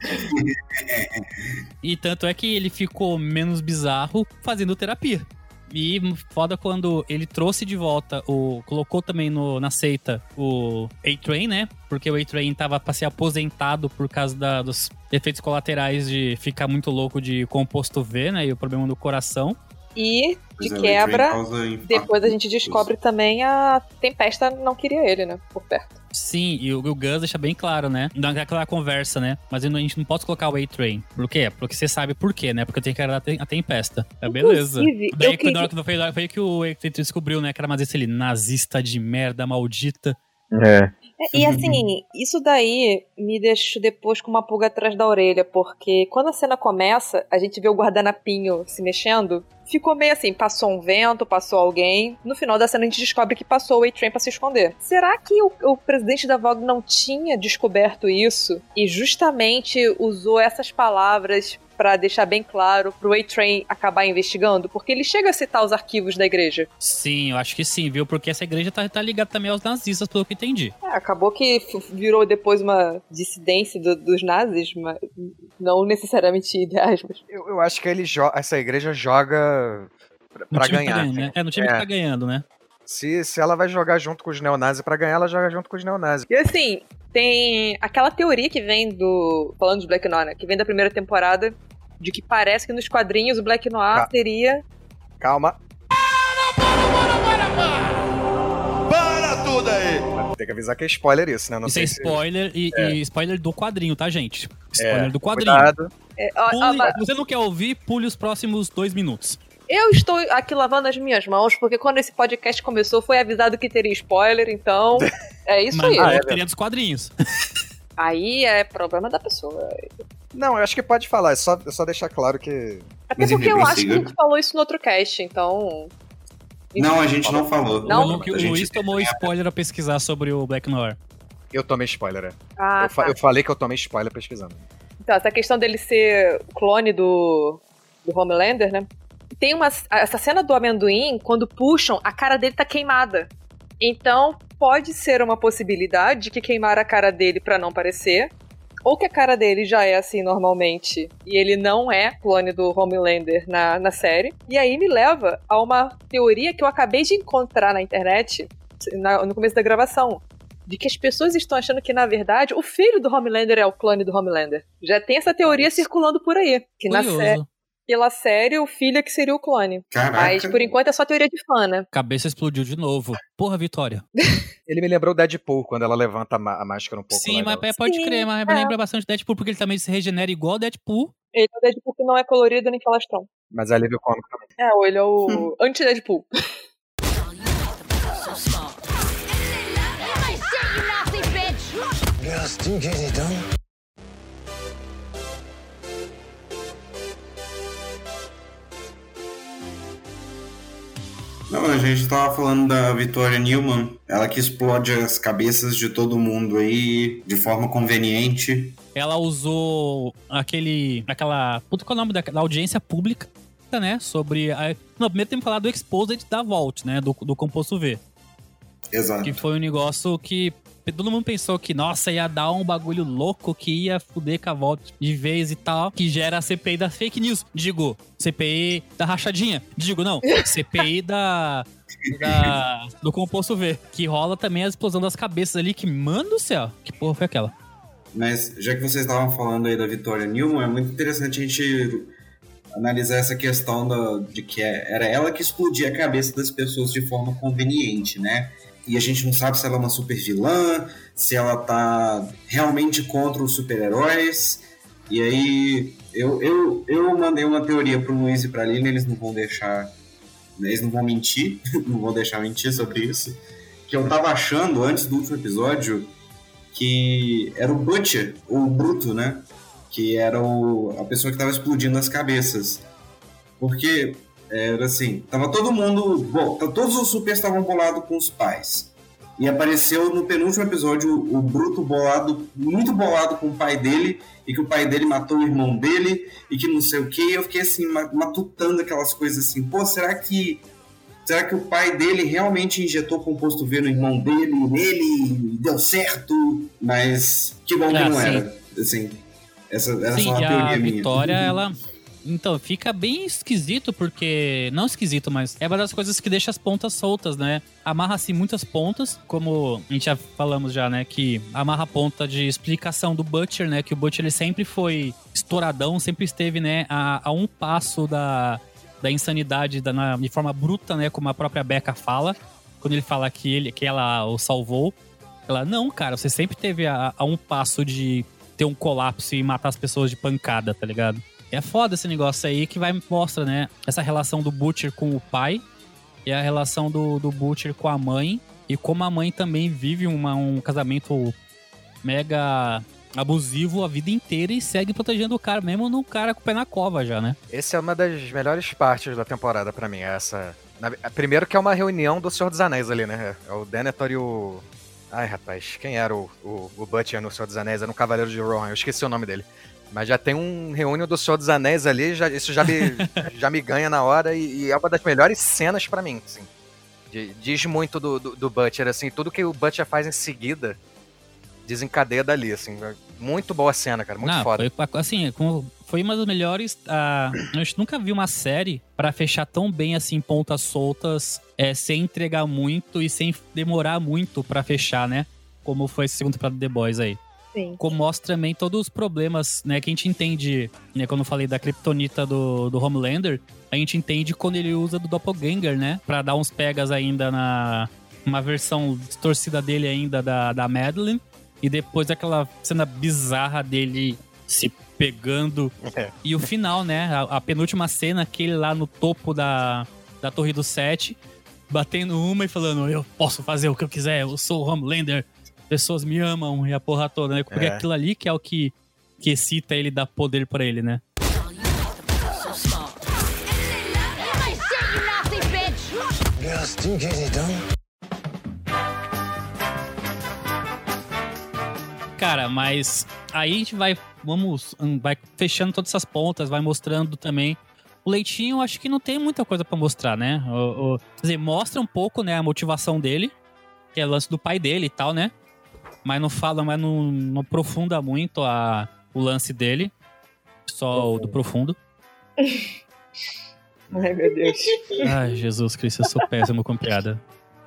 E tanto é que ele ficou menos bizarro fazendo terapia. E foda quando ele trouxe de volta, colocou também na seita o A-Train, né? Porque o A-Train tava pra ser aposentado por causa dos efeitos colaterais de ficar muito louco de composto V, né? E o problema do coração. E, de quebra, depois a gente descobre também a Tempesta não queria ele, né? Por perto. Sim, e o Gus deixa bem claro, né? Naquela conversa, né? Mas a gente não pode colocar o A-Train. Por quê? Porque você sabe por quê, né? Porque eu tenho que agradar a Tempesta. Beleza. Daí foi que o A-Train descobriu, né? Que era mais esse nazista de merda, maldita. E assim, isso daí me deixou depois com uma pulga atrás da orelha, porque quando a cena começa, a gente vê o guardanapinho se mexendo, ficou meio assim, passou um vento, passou alguém, no final da cena a gente descobre que passou o A-Train pra se esconder. Será que o presidente da Vogue não tinha descoberto isso e justamente usou essas palavras pra deixar bem claro pro A-Train acabar investigando? Porque ele chega a citar os arquivos da igreja. Sim, eu acho que sim, viu? Porque essa igreja tá ligada também aos nazistas, pelo que eu entendi. Acabou que virou depois uma dissidência dos nazis, mas não necessariamente ideais. Mas... Eu acho que essa igreja joga pra ganhar. Tá ganhando, né? No time que tá ganhando, né? Se ela vai jogar junto com os neonazis pra ganhar, ela joga junto com os neonazis. E assim, tem aquela teoria que vem falando de Black Noir, né? Que vem da primeira temporada, de que parece que nos quadrinhos o Black Noir teria... Calma. Para tudo aí! Tem que avisar que é spoiler isso, né? Não isso sei é spoiler e spoiler do quadrinho, tá, gente? Spoiler do quadrinho. Cuidado. Se você não quer ouvir, pule os próximos 2 minutos. Eu estou aqui lavando as minhas mãos, porque quando esse podcast começou foi avisado que teria spoiler, então é isso aí. Mas teria dos quadrinhos. Aí é problema da pessoa. Não, eu acho que pode falar, é só deixar claro que... Até porque eu acho que a gente falou isso no outro cast, então... Não, a gente não falou. Não, o Luiz tomou spoiler a pesquisar sobre o Black Noir. Eu tomei spoiler, tá. Eu falei que eu tomei spoiler pesquisando. Então, essa questão dele ser clone do Homelander, né? Tem essa cena do amendoim, quando puxam, a cara dele tá queimada. Então, pode ser uma possibilidade que queimaram a cara dele pra não parecer, ou que a cara dele já é assim normalmente, e ele não é clone do Homelander na série. E aí me leva a uma teoria que eu acabei de encontrar na internet, no começo da gravação, de que as pessoas estão achando que, na verdade, o filho do Homelander é o clone do Homelander. Já tem essa teoria circulando por aí. Que pela série, o filho é que seria o clone. Caraca. Mas, por enquanto, é só teoria de fã, né? Cabeça explodiu de novo. Porra, Vitória. Ele me lembrou o Deadpool, quando ela levanta a máscara um pouco. Sim, mas pode crer, mas lembra bastante Deadpool, porque ele também se regenera igual o Deadpool. Ele é o Deadpool que não é colorido nem falastrão. Mas é alívio cômico também. É, ele é o anti-Deadpool. Não, a gente tava falando da Victoria Newman, ela que explode as cabeças de todo mundo aí de forma conveniente. Ela usou aquela... Puta, qual é o nome da audiência pública, né? Sobre... Não, primeiro tem que falar do Exposed da Vault, né? Do Composto V. Exato. Que foi um negócio que todo mundo pensou que, nossa, ia dar um bagulho louco que ia fuder com a Vault de vez e tal, que gera a CPI da fake news. Digo, CPI da rachadinha. Digo, não, CPI do Composto V. Que rola também a explosão das cabeças ali, que, mano do céu, que porra foi aquela? Mas já que vocês estavam falando aí da Victoria Newman, é muito interessante a gente analisar essa questão de que era ela que explodia a cabeça das pessoas de forma conveniente, né? E a gente não sabe se ela é uma super vilã, se ela tá realmente contra os super-heróis. E aí, eu mandei uma teoria pro Luiz e pra Lina, eles não vão mentir, não vão deixar mentir sobre isso. Que eu tava achando, antes do último episódio, que era o Butcher, ou o Bruto, né? Que era a pessoa que tava explodindo as cabeças. Porque... era assim, tava todo mundo... Bom, todos os supers estavam bolados com os pais. E apareceu no penúltimo episódio o Bruto muito bolado com o pai dele, e que o pai dele matou o irmão dele, e que não sei o que. E eu fiquei assim, matutando aquelas coisas assim. Pô, será que o pai dele realmente injetou composto V no irmão dele, nele, deu certo? Mas que bom que não era. Assim, essa era só uma teoria minha. A Vitória, ela... Então, fica bem esquisito, porque... Não esquisito, mas é uma das coisas que deixa as pontas soltas, né? Amarra-se muitas pontas, como a gente já falamos já, né? Que amarra a ponta de explicação do Butcher, né? Que o Butcher, ele sempre foi estouradão, sempre esteve, né? A um passo da insanidade de forma bruta, né? Como a própria Becca fala. Quando ele fala que ela o salvou. Ela, não, cara, você sempre teve a um passo de ter um colapso e matar as pessoas de pancada, tá ligado? É foda esse negócio aí que mostra, né? Essa relação do Butcher com o pai e a relação do Butcher com a mãe. E como a mãe também vive um casamento mega abusivo a vida inteira e segue protegendo o cara, mesmo no cara com o pé na cova já, né? Essa é uma das melhores partes da temporada pra mim, primeiro que é uma reunião do Senhor dos Anéis ali, né? É o Denethor e o... Ai, rapaz, quem era o Butcher no Senhor dos Anéis? Era um Cavaleiro de Rohan, eu esqueci o nome dele. Mas já tem um reúne do Senhor dos Anéis ali, isso já me ganha na hora e é uma das melhores cenas pra mim, assim. Diz muito do Butcher, assim, tudo que o Butcher faz em seguida desencadeia dali, assim. Muito boa cena, cara, muito foda. Foi uma das melhores... a gente nunca viu uma série pra fechar tão bem, assim, pontas soltas, sem entregar muito e sem demorar muito pra fechar, né? Como foi esse segundo temporada do The Boys aí. Sim. Como mostra também todos os problemas, né, que a gente entende, né, quando eu falei da kryptonita do Homelander, a gente entende quando ele usa do Doppelganger, né, pra dar uns pegas ainda uma versão distorcida dele ainda da Madeline, e depois daquela cena bizarra dele se pegando, e o final, né, a penúltima cena, aquele lá no topo da Torre do 7, batendo uma e falando, eu posso fazer o que eu quiser, eu sou o Homelander, pessoas me amam e a porra toda, né? Porque aquilo ali que é o que excita ele, dá poder pra ele, né? Cara, mas aí a gente vai fechando todas essas pontas, vai mostrando também. O Leitinho, acho que não tem muita coisa pra mostrar, né? Quer dizer, mostra um pouco, né, a motivação dele, que é o lance do pai dele e tal, né? Mas não fala, mas não aprofunda muito o lance dele. Só o do profundo. Ai, meu Deus. Ai, Jesus Cristo, eu sou péssimo com piada.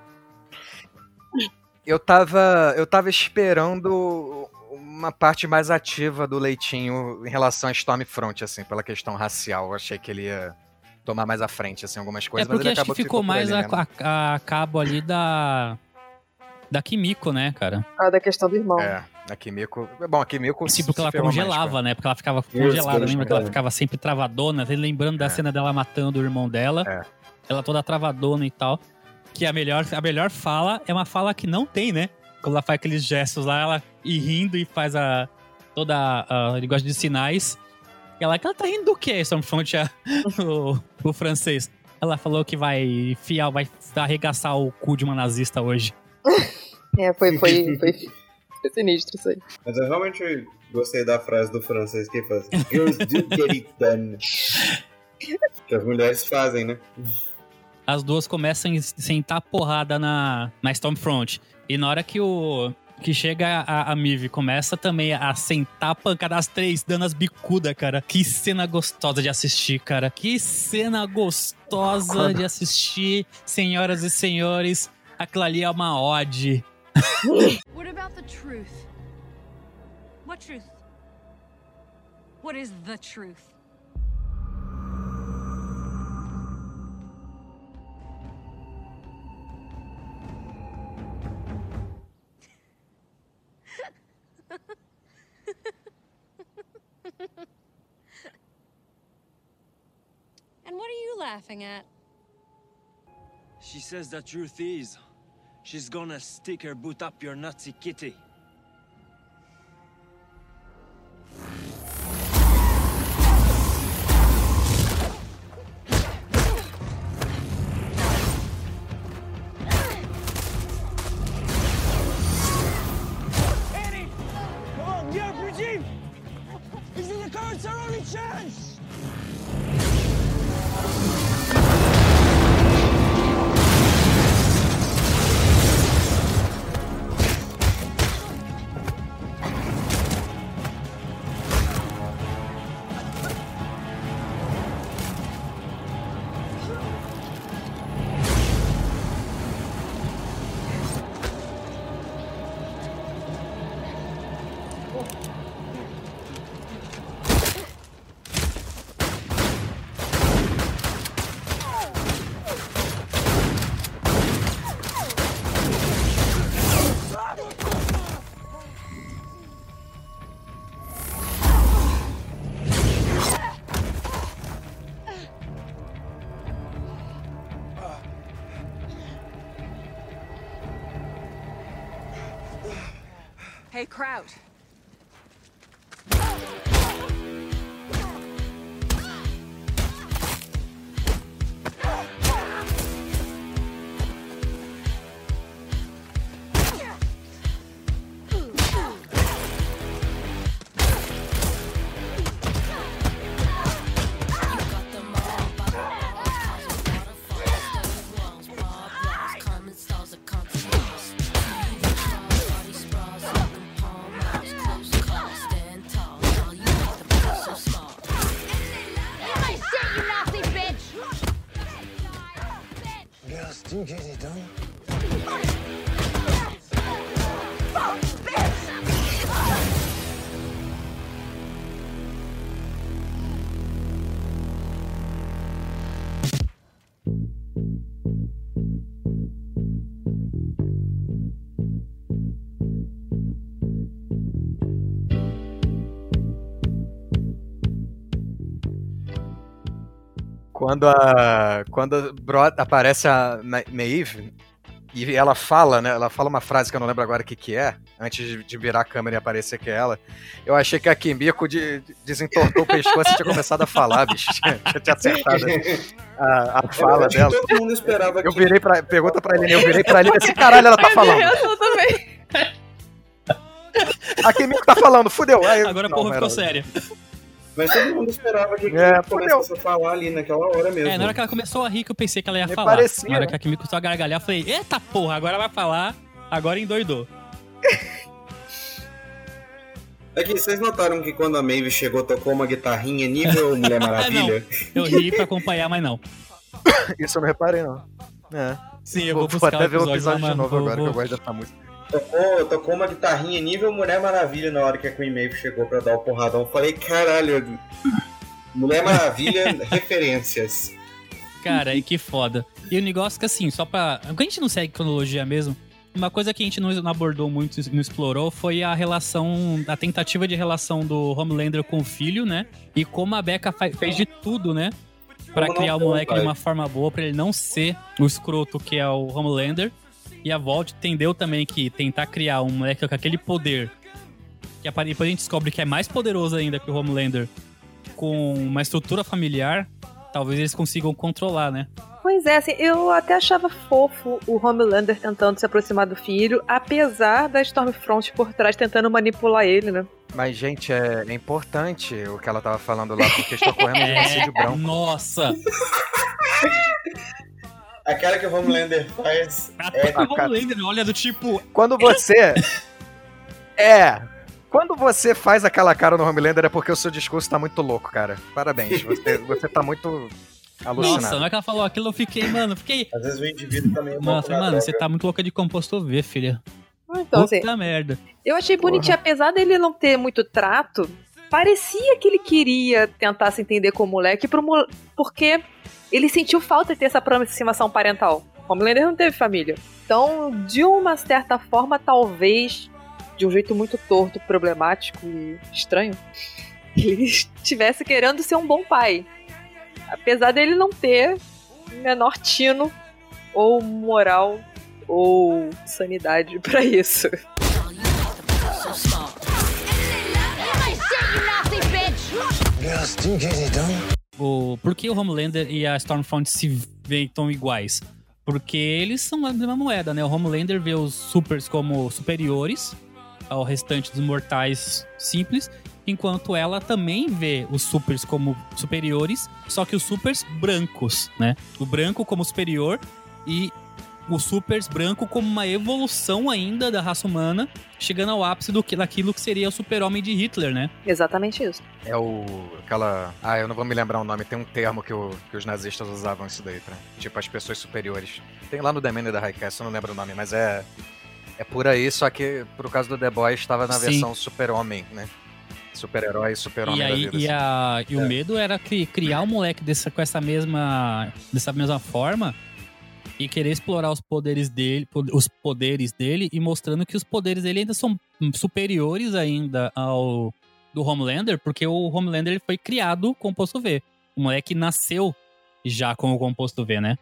Eu tava esperando uma parte mais ativa do Leitinho em relação a Stormfront, assim, pela questão racial. Eu achei que ele ia tomar mais à frente, assim, algumas coisas. Porque mas ele acho que ficou mais ali, a cabo ali da Kimiko, né, cara? Da questão do irmão. A Kimiko... Bom, a Kimiko... Sim, porque ela ferrou mais, congelava, né? Porque ela ficava Isso, congelada, isso, lembra que ela cara. ficava sempre travadona? Lembrando da cena dela matando o irmão dela. É. Ela toda travadona e tal. Que a melhor fala é uma fala que não tem, né? Quando ela faz aqueles gestos lá, ela ir rindo e faz toda a linguagem de sinais. E ela tá rindo do quê, Stormfront, o francês? Ela falou que vai arregaçar o cu de uma nazista hoje. Foi sinistro isso aí. Mas eu realmente gostei da frase do francês que faz Girls do get it done. Que as mulheres fazem, né? As duas começam a sentar porrada na Stormfront. E na hora que chega a Maeve, começa também a sentar a pancada, as três dando as bicudas, cara. Que cena gostosa de assistir, cara. Que cena gostosa de assistir, senhoras e senhores. Aquilo ali é uma ode. What about the truth? What truth? What is the truth? And what are you laughing at? She says the truth is, she's gonna stick her boot up your Nazi kitty. Eddie! Come on, get up, Eugene! This is the current's our only chance! Hey, Kraut. Girls, do get it done. Quando aparece a Maeve e ela fala, né? Ela fala uma frase que eu não lembro agora o que é, antes de virar a câmera e aparecer que é ela. Eu achei que a Kimiko desentortou o pescoço e tinha começado a falar, bicho. Tinha acertado a fala dela. Todo mundo esperava Eu virei pra... Pergunta pra Aline, eu virei pra Aline assim, caralho, ela tá falando. Eu também. A Kimiko tá falando, fudeu. Aí, Agora a porra ficou séria. Mas todo mundo esperava que começasse a falar ali naquela hora mesmo. Na hora que ela começou a rir, que eu pensei que ela ia Me falar. parecia. Na hora que a Kimiko começou a gargalhar, eu falei, eita porra, agora vai falar, agora endoidou. É que vocês notaram que quando a Maeve chegou, tocou uma guitarrinha nível Mulher Maravilha? Eu ri pra acompanhar, mas não. Isso eu não reparei, não. É. Sim, eu Vou vou buscar até ver o lá, episódio de mas novo agora, que eu vou- gosto dessa música. Tocou uma guitarrinha nível Mulher Maravilha na hora que a Queen Maeve chegou pra dar o porradão. Eu falei, caralho, Mulher Maravilha, referências. Cara, e que foda. E o negócio que assim, só pra... A gente não segue cronologia mesmo, Uma coisa que a gente não abordou muito, não explorou, foi a tentativa de relação do Homelander com o filho, né? E como a Becca fez de tudo, né? Pra criar o moleque de uma forma boa, pra ele não ser o escroto que é o Homelander. E a Vault entendeu também que tentar criar um moleque com aquele poder, que depois a gente descobre que é mais poderoso ainda que o Homelander, com uma estrutura familiar, talvez eles consigam controlar, né? Pois é, assim, eu até achava fofo o Homelander tentando se aproximar do filho, apesar da Stormfront por trás tentando manipular ele, né? Mas, gente, é importante o que ela tava falando lá, porque estou correndo de homicídio branco. Nossa! A cara que o Homelander faz Até o Homelander olha do tipo... Quando você faz aquela cara no Homelander é porque o seu discurso tá muito louco, cara. Parabéns, você tá muito alucinado. Nossa, não é que ela falou aquilo, eu fiquei... Às vezes o indivíduo também... Nossa, mano, você tá muito louca de composto V, filha. Então, Puta assim, merda. eu achei bonitinho, apesar dele não ter muito trato, parecia que ele queria tentar se entender com o moleque, porque ele sentiu falta de ter essa aproximação parental. O Homelander não teve família. Então, de uma certa forma, talvez, de um jeito muito torto, problemático e estranho, ele estivesse querendo ser um bom pai. Apesar dele não ter menor tino ou moral ou sanidade pra isso. Por que o Homelander e a Stormfront se veem tão iguais? Porque eles são a mesma moeda, né? O Homelander vê os supers como superiores ao restante dos mortais simples, enquanto ela também vê os supers como superiores, só que os supers brancos, né? O branco como superior e o supers branco como uma evolução ainda da raça humana, chegando ao ápice daquilo que seria o super-homem de Hitler, né? Exatamente isso. É eu não vou me lembrar o nome, tem um termo que os nazistas usavam isso daí, né? Tipo, as pessoas superiores. Tem lá no The Man da Highcast, eu não lembro o nome, mas é por aí, só que por causa do The Boys estava na versão super-homem, né? Super-herói e super-homem da vida. E o medo era criar um moleque com dessa mesma forma e querer explorar os poderes dele e mostrando que os poderes dele ainda são superiores ainda ao do Homelander, porque o Homelander ele foi criado com o composto V. O moleque nasceu já com o composto V, né?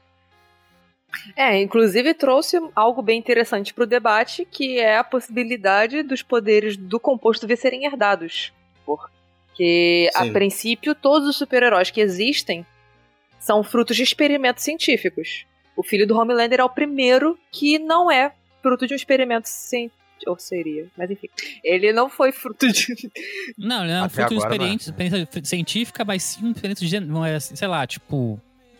Inclusive trouxe algo bem interessante pro debate, que é a possibilidade dos poderes do composto V serem herdados. Porque, a princípio, todos os super-heróis que existem são frutos de experimentos científicos. O filho do Homelander é o primeiro que não é fruto de um experimento científico. Ou seria, mas enfim. Ele não foi fruto de... Não, ele não é fruto de experiência científica, mas sim experiência de... Sei lá, tipo...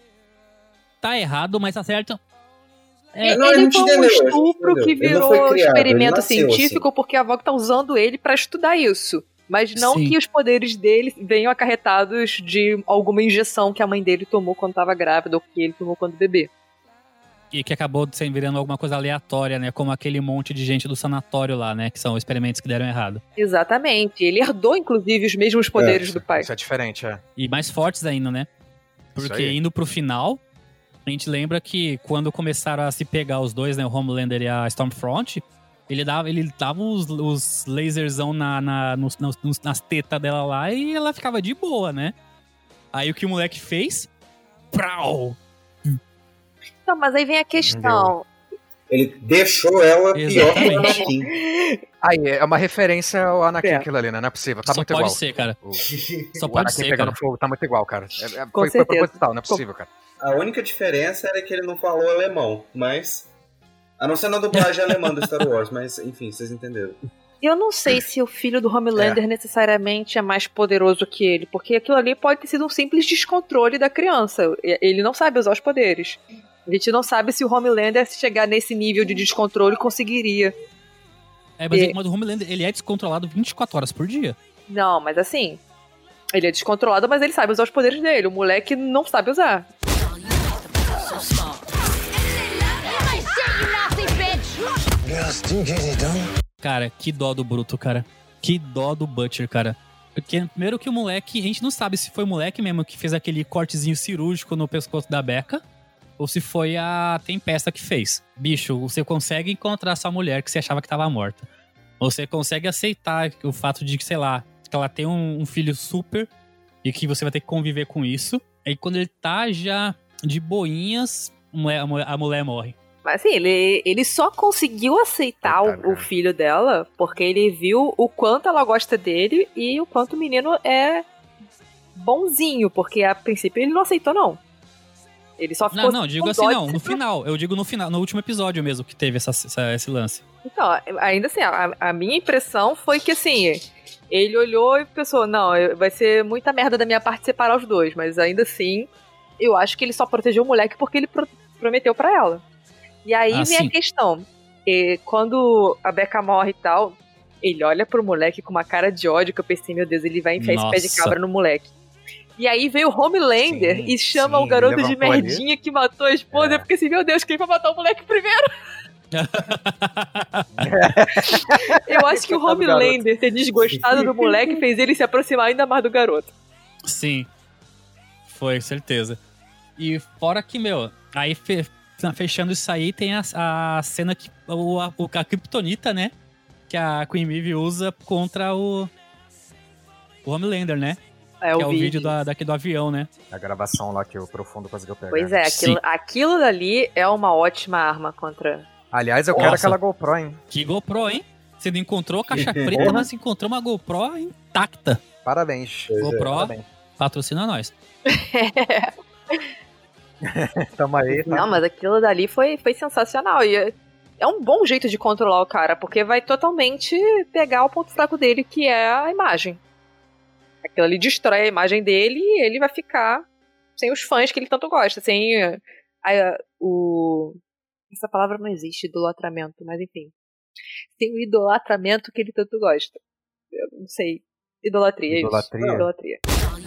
Tá errado, mas tá certo. Ele foi um estupro que virou experimento científico porque a Vogue tá usando ele pra estudar isso. Mas não que os poderes dele venham acarretados de alguma injeção que a mãe dele tomou quando tava grávida ou que ele tomou quando bebê. E que acabou virando alguma coisa aleatória, né? Como aquele monte de gente do sanatório lá, né? Que são experimentos que deram errado. Exatamente. Ele herdou, inclusive, os mesmos poderes do pai. Isso é diferente, E mais fortes ainda, né? Porque indo pro final, a gente lembra que quando começaram a se pegar os dois, né? O Homelander e a Stormfront, ele dava os laserzão nas tetas dela lá e ela ficava de boa, né? Aí o que o moleque fez? Prau! Não, mas aí vem a questão. Ele deixou ela pior que o Anakin. Aí, é uma referência ao Anakin aquilo ali, né? Não é possível, tá muito igual. Só pode ser, cara. Só o pode Anakin ser, pegando cara. fogo, tá muito igual, cara. Foi proposital, não é possível, cara. A única diferença era que ele não falou alemão, mas... A não ser na dublagem alemã do Star Wars, mas enfim, vocês entenderam. Eu não sei se o filho do Homelander necessariamente é mais poderoso que ele, porque aquilo ali pode ter sido um simples descontrole da criança. Ele não sabe usar os poderes. A gente não sabe se o Homelander, se chegar nesse nível de descontrole, conseguiria. Mas o Homelander, ele é descontrolado 24 horas por dia. Não, mas assim... Ele é descontrolado, mas ele sabe usar os poderes dele. O moleque não sabe usar. Cara, que dó do Bruto, cara. Que dó do Butcher, cara. Porque, primeiro que o moleque... A gente não sabe se foi o moleque mesmo que fez aquele cortezinho cirúrgico no pescoço da Becca. ou se foi a Tempesta que fez. Bicho, você consegue encontrar sua mulher que você achava que tava morta. Você consegue aceitar o fato de que, sei lá, que ela tem um filho super e que você vai ter que conviver com isso. Aí quando ele tá já de boinhas, a mulher morre. Mas assim, ele só conseguiu aceitar o filho dela porque ele viu o quanto ela gosta dele e o quanto o menino é bonzinho, porque a princípio ele não aceitou, não. Ele só ficou... Não, digo assim, não, no final. Eu digo no final, no último episódio mesmo que teve esse lance. Então, ainda assim, a minha impressão foi que, assim, ele olhou e pensou, não, vai ser muita merda da minha parte separar os dois, mas ainda assim, eu acho que ele só protegeu o moleque porque ele prometeu pra ela. E aí vem a questão, quando a Becca morre e tal, ele olha pro moleque com uma cara de ódio, que eu pensei, meu Deus, ele vai enfiar esse pé de cabra no moleque. E aí veio o Homelander e chama o garoto de merdinha ali, que matou a esposa. Eu fiquei assim, meu Deus, quem vai matar o moleque primeiro? Eu acho que o Homelander ter desgostado do moleque fez ele se aproximar ainda mais do garoto. Sim, foi, certeza. E fora que, meu, aí fechando isso aí, tem a cena que a Kryptonita, né? Que a Queen Maeve usa contra o Homelander, né? Que é o vídeo daqui do avião, né? A gravação lá que o Profundo conseguiu pegar. Pois é, aquilo dali é uma ótima arma contra... Aliás, eu quero aquela GoPro, hein? Que GoPro, hein? Você não encontrou caixa preta, mas encontrou uma GoPro intacta. Parabéns. GoPro, parabéns. Patrocina nós. Tamo aí. Tá? Não, mas aquilo dali foi sensacional. E é um bom jeito de controlar o cara, porque vai totalmente pegar o ponto fraco dele, que é a imagem. Aquilo ali destrói a imagem dele e ele vai ficar sem os fãs que ele tanto gosta, sem essa palavra não existe, idolatramento, mas enfim. Sem o idolatramento que ele tanto gosta. Eu não sei. Idolatria. Idolatria.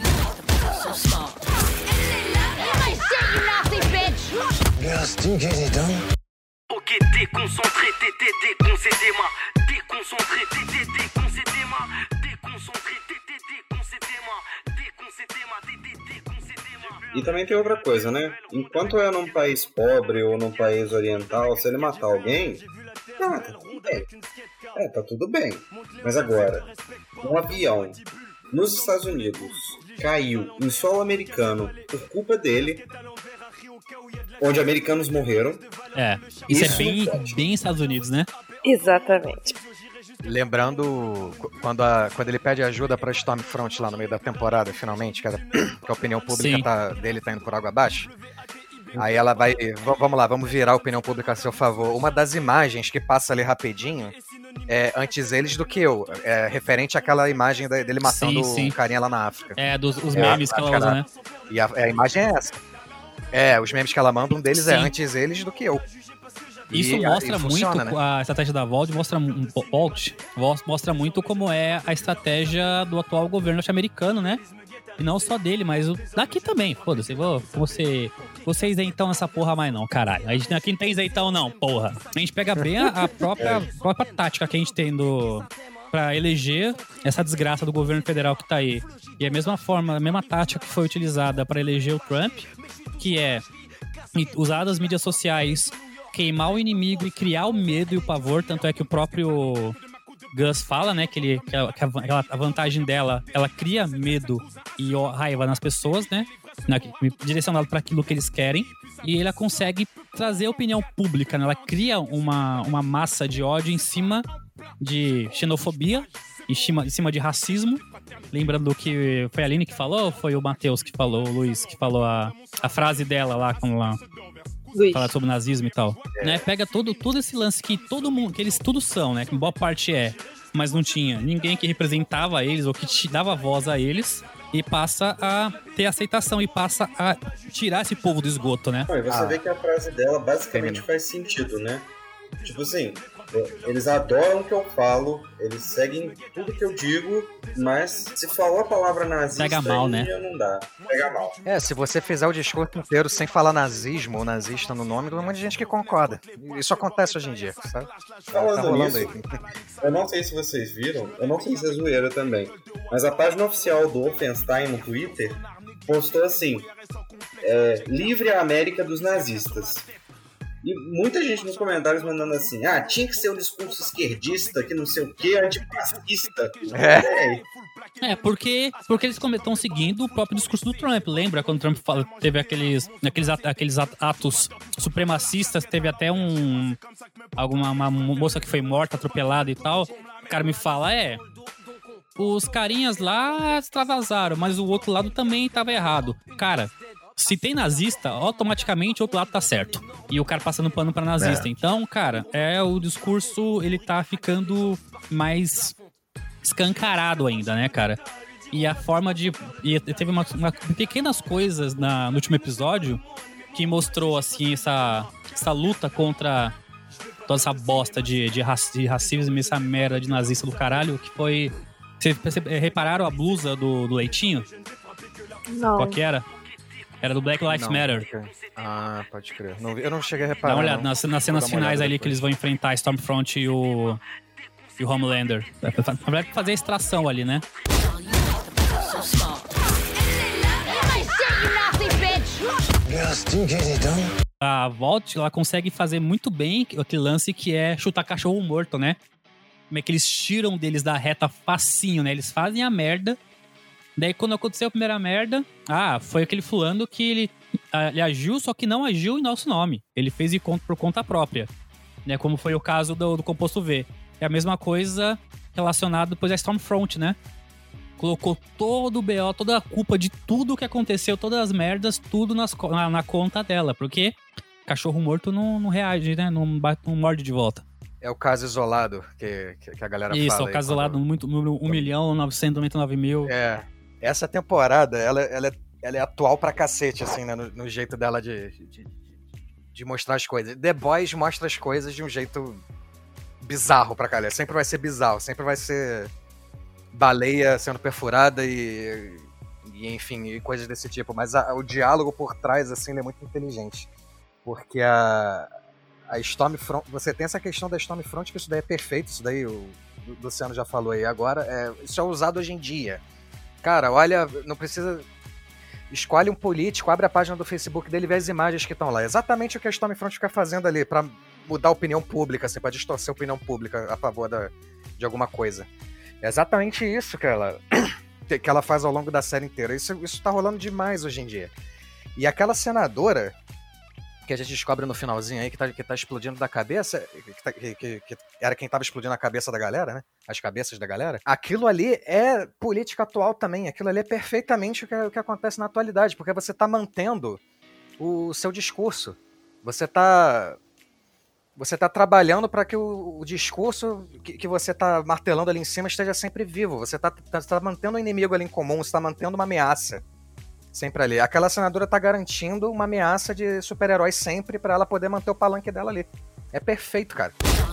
Ok, déconcentré, t'étais déconcédé-moi. Déconcentré, t'étais déconcédé-moi. Déconcentré, t'étais déconcédé-moi. Déconcédé-moi, t'étais déconcédé-moi. E também tem outra coisa, né? Enquanto é num país pobre ou num país oriental, se ele matar alguém, tá tudo bem. Tá tudo bem. Mas agora, um avião nos Estados Unidos caiu em solo americano por culpa dele, onde americanos morreram. Isso é bem Estados Unidos, né? Exatamente. Lembrando quando ele pede ajuda pra Stormfront lá no meio da temporada, finalmente, que a opinião pública dele tá indo por água abaixo. Aí ela vai... Vamos lá, vamos virar a opinião pública a seu favor. Uma das imagens que passa ali rapidinho é antes eles do que eu. É referente àquela imagem dele matando um carinha lá na África. Os memes que ela usa, né? E a imagem é essa. Os memes que ela manda, um deles é antes eles do que eu. Isso mostra muito, funciona, né? A estratégia da Vault mostra muito como é a estratégia do atual governo norte-americano, né? E não só dele, mas daqui também. Foda-se, vocês então nessa porra mais não, caralho. A gente aqui não tem isenção não, porra. A gente pega bem a própria tática que a gente tem pra eleger essa desgraça do governo federal que tá aí. E a mesma tática que foi utilizada pra eleger o Trump, que é usar as mídias sociais, queimar o inimigo e criar o medo e o pavor. Tanto é que o próprio Gus fala, né, que a vantagem dela, ela cria medo e raiva nas pessoas, né, direcionado para aquilo que eles querem, e ela consegue trazer a opinião pública, né? Ela cria uma massa de ódio em cima de xenofobia, em cima de racismo. Lembrando que foi a Aline que falou, ou foi o Matheus que falou, o Luiz que falou a frase dela lá, quando lá fala sobre nazismo e tal, né? Pega todo esse lance que todo mundo, que eles tudo são, né? Que boa parte mas não tinha ninguém que representava eles ou que te dava voz a eles, e passa a ter aceitação e passa a tirar esse povo do esgoto, né? E você vê que a frase dela basicamente faz sentido, né? Tipo assim, eles adoram o que eu falo, eles seguem tudo que eu digo, mas se falou a palavra nazista, pega mal, né? Não dá. Pega mal. Se você fizer o discurso inteiro sem falar nazismo ou nazista no nome, tem um monte de gente que concorda. Isso acontece hoje em dia, sabe? Falando nisso, eu não sei se vocês viram, eu não sei se é zoeira também, mas a página oficial do Wolfenstein no Twitter postou assim: livre a América dos nazistas. E muita gente nos comentários mandando assim, tinha que ser um discurso esquerdista, que não sei o que, antifascista. Porque eles estão seguindo o próprio discurso do Trump. Lembra quando o Trump teve aqueles atos supremacistas, teve até uma moça que foi morta, atropelada e tal. O cara me fala, os carinhas lá extravasaram, mas o outro lado também estava errado. Cara, se tem nazista, automaticamente o outro lado tá certo. E o cara passando pano pra nazista. Então, cara, o discurso, ele tá ficando mais escancarado ainda, né, cara? E a forma de... E teve uma pequenas coisas no último episódio que mostrou, assim, essa luta contra toda essa bosta de racismo e essa merda de nazista do caralho, que foi... Vocês repararam a blusa do Leitinho? Não. Qual que era? Era do Black Lives Matter. Pode crer. Eu não cheguei a reparar. Dá uma olhada nas cenas finais ali depois. Que eles vão enfrentar a Stormfront e o Homelander. Pra fazer a extração ali, né? A Vault, ela consegue fazer muito bem aquele lance que é chutar cachorro morto, né? Como é que eles tiram deles da reta facinho, né? Eles fazem a merda. Daí, quando aconteceu a primeira merda, foi aquele fulano que ele agiu, só que não agiu em nosso nome. Ele fez por conta própria, né? Como foi o caso do Composto V. É a mesma coisa relacionada depois à Stormfront, né? Colocou todo o BO, toda a culpa de tudo que aconteceu, todas as merdas, tudo na conta dela. Porque cachorro morto não reage, né? Não morde de volta. É o caso isolado que a galera fala. Isso, é o caso isolado, número 1.999.000. Essa temporada, ela é atual pra cacete, assim, né? No jeito dela de mostrar as coisas. The Boys mostra as coisas de um jeito bizarro pra caralho. Sempre vai ser bizarro, sempre vai ser baleia sendo perfurada e enfim, e coisas desse tipo. Mas o diálogo por trás, assim, ele é muito inteligente. Porque a Stormfront... Você tem essa questão da Stormfront, que isso daí é perfeito, isso daí o Luciano já falou aí agora. Isso é usado hoje em dia. Cara, olha, não precisa... Escolhe um político, abre a página do Facebook dele e vê as imagens que estão lá. Exatamente o que a Stormfront fica fazendo ali, pra mudar a opinião pública, assim, pra distorcer a opinião pública a favor de alguma coisa. É exatamente isso que ela faz ao longo da série inteira. Isso tá rolando demais hoje em dia. E aquela senadora que a gente descobre no finalzinho aí, que tá explodindo da cabeça, que era quem tava explodindo a cabeça da galera, né? As cabeças da galera. Aquilo ali é política atual também. Aquilo ali é perfeitamente o que acontece na atualidade, porque você tá mantendo o seu discurso. Você tá trabalhando para que o discurso que você tá martelando ali em cima esteja sempre vivo. Você tá mantendo um inimigo ali em comum, você tá mantendo uma ameaça sempre ali. Aquela senadora tá garantindo uma ameaça de super-heróis sempre pra ela poder manter o palanque dela ali. É perfeito, cara.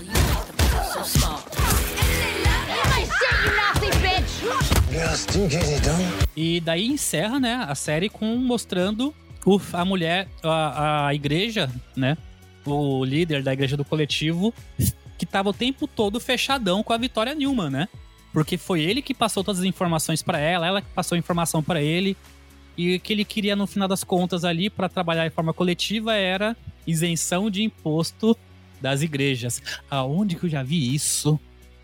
E daí encerra, né, a série mostrando a mulher, a igreja, né, o líder da igreja do coletivo, que tava o tempo todo fechadão com a Victoria Newman, né? Porque foi ele que passou todas as informações pra ela que passou a informação pra ele. E o que ele queria, no final das contas, ali, para trabalhar de forma coletiva, era isenção de imposto das igrejas. Aonde que eu já vi isso?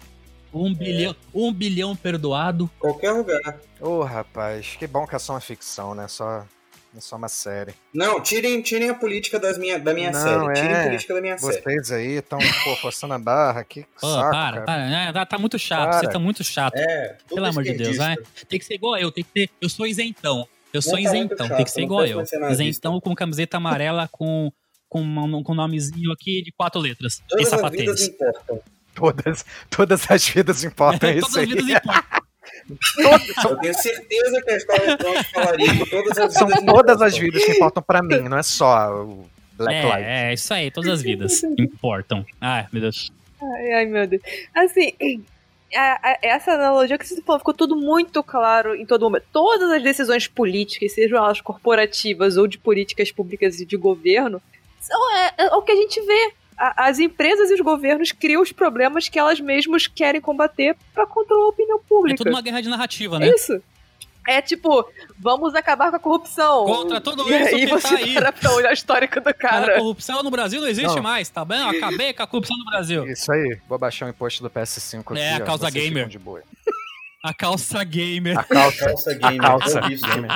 1 bilhão perdoado. Qualquer lugar. Rapaz, que bom que é só uma ficção, né? É só uma série. Não, tirem a política da minha série. Tirem a política da minha série. Vocês aí estão forçando a barra. Que saco, para. Tá muito chato. Você tá muito chato. Pelo amor de Deus, vai. Tem que ser igual eu. Eu sou isentão. Tem que ser igual eu. Isentão com camiseta amarela com nomezinho aqui de 4 letras. Todas e sapatênis. As vidas importam. Todas as vidas importam, é isso todas as vidas importam. Eu tenho certeza que a Stormfront falaria que todas as São vidas todas as vidas que importam pra mim, não é só o Black Lives. É isso aí, todas as vidas importam. Ai, meu Deus. Ai, meu Deus. Assim... essa analogia que você falou, ficou tudo muito claro em todo momento. Todas as decisões políticas, sejam elas corporativas ou de políticas públicas e de governo, é o que a gente vê. As empresas e os governos criam os problemas que elas mesmas querem combater para controlar a opinião pública. É tudo uma guerra de narrativa, né? Isso. É tipo, vamos acabar com a corrupção. Contra tudo E isso aí que você tá aí. para pra olhar a histórica do A cara. corrupção no Brasil não existe Não. mais, tá bem? Eu acabei com a corrupção no Brasil. Isso aí, vou baixar o imposto do PS5 É, aqui. a causa vocês ficam gamer. de boa. A calça gamer. A calça. Calça gamer, A calça é isso. gamer.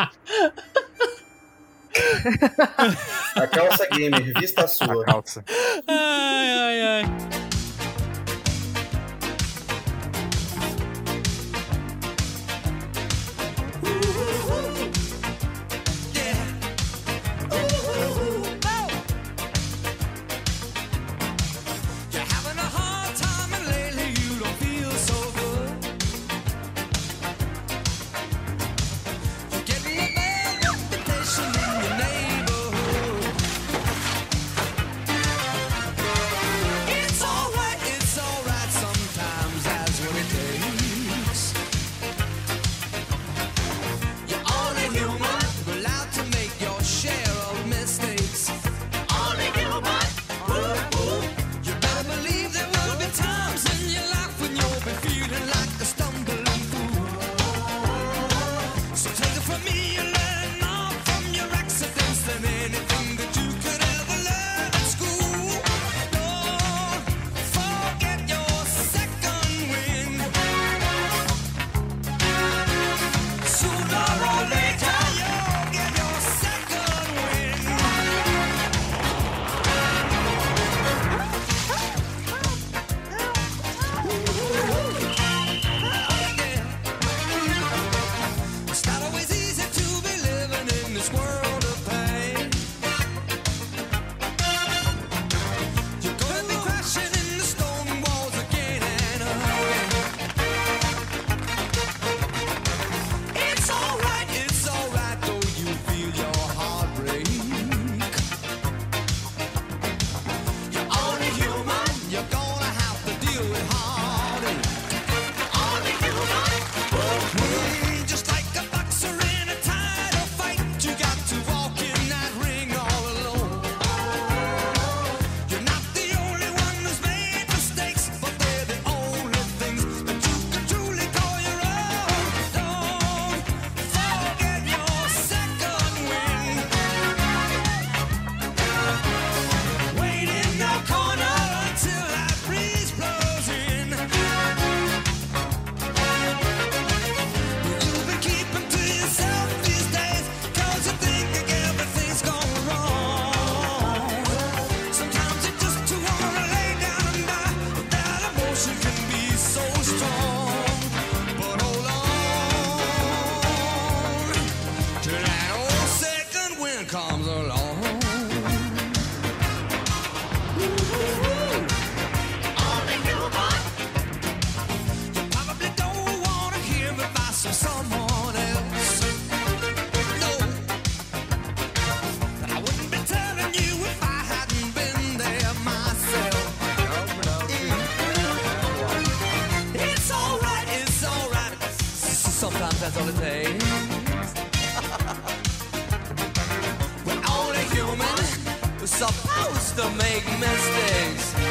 A calça gamer, vista a A sua. calça. Ai. You're having a hard time and lately you don't feel so good. You're getting a bad reputation in your neighborhood. It's alright, sometimes that's what it takes. You're only human, allowed to make your share of mistakes. Only human. You better believe there will be times in your life when you'll be feeling like a stumbling fool. So take it from me, you learn more from your accidents than anything that you could ever learn at school. Don't forget your second wind. Sooner or later you'll get your second wind. It's not always easy to be living in this world of pain. You're gonna be crashing in the stone walls again and again. It's alright though you feel your heart break. You're only human, you're gonna have to deal with heartache. Only human. Just like a boxer in a title fight, you got to walk in that ring all alone. You're not the only one who's made mistakes, but they're the only things that you can truly call your own. Don't forget your second wind. Wait in the corner until that breeze blows in. You've been keeping to yourself these days, 'cause you think everything's gone wrong. Sometimes you just wanna lay down and die. That emotion can be so strong. But hold on till that old second wind comes along. Only human. You probably don't wanna hear advice from someone else. No, but I wouldn't be telling you if I hadn't been there myself. It's alright. Sometimes that's all it takes. We're only human. We're supposed to make mistakes.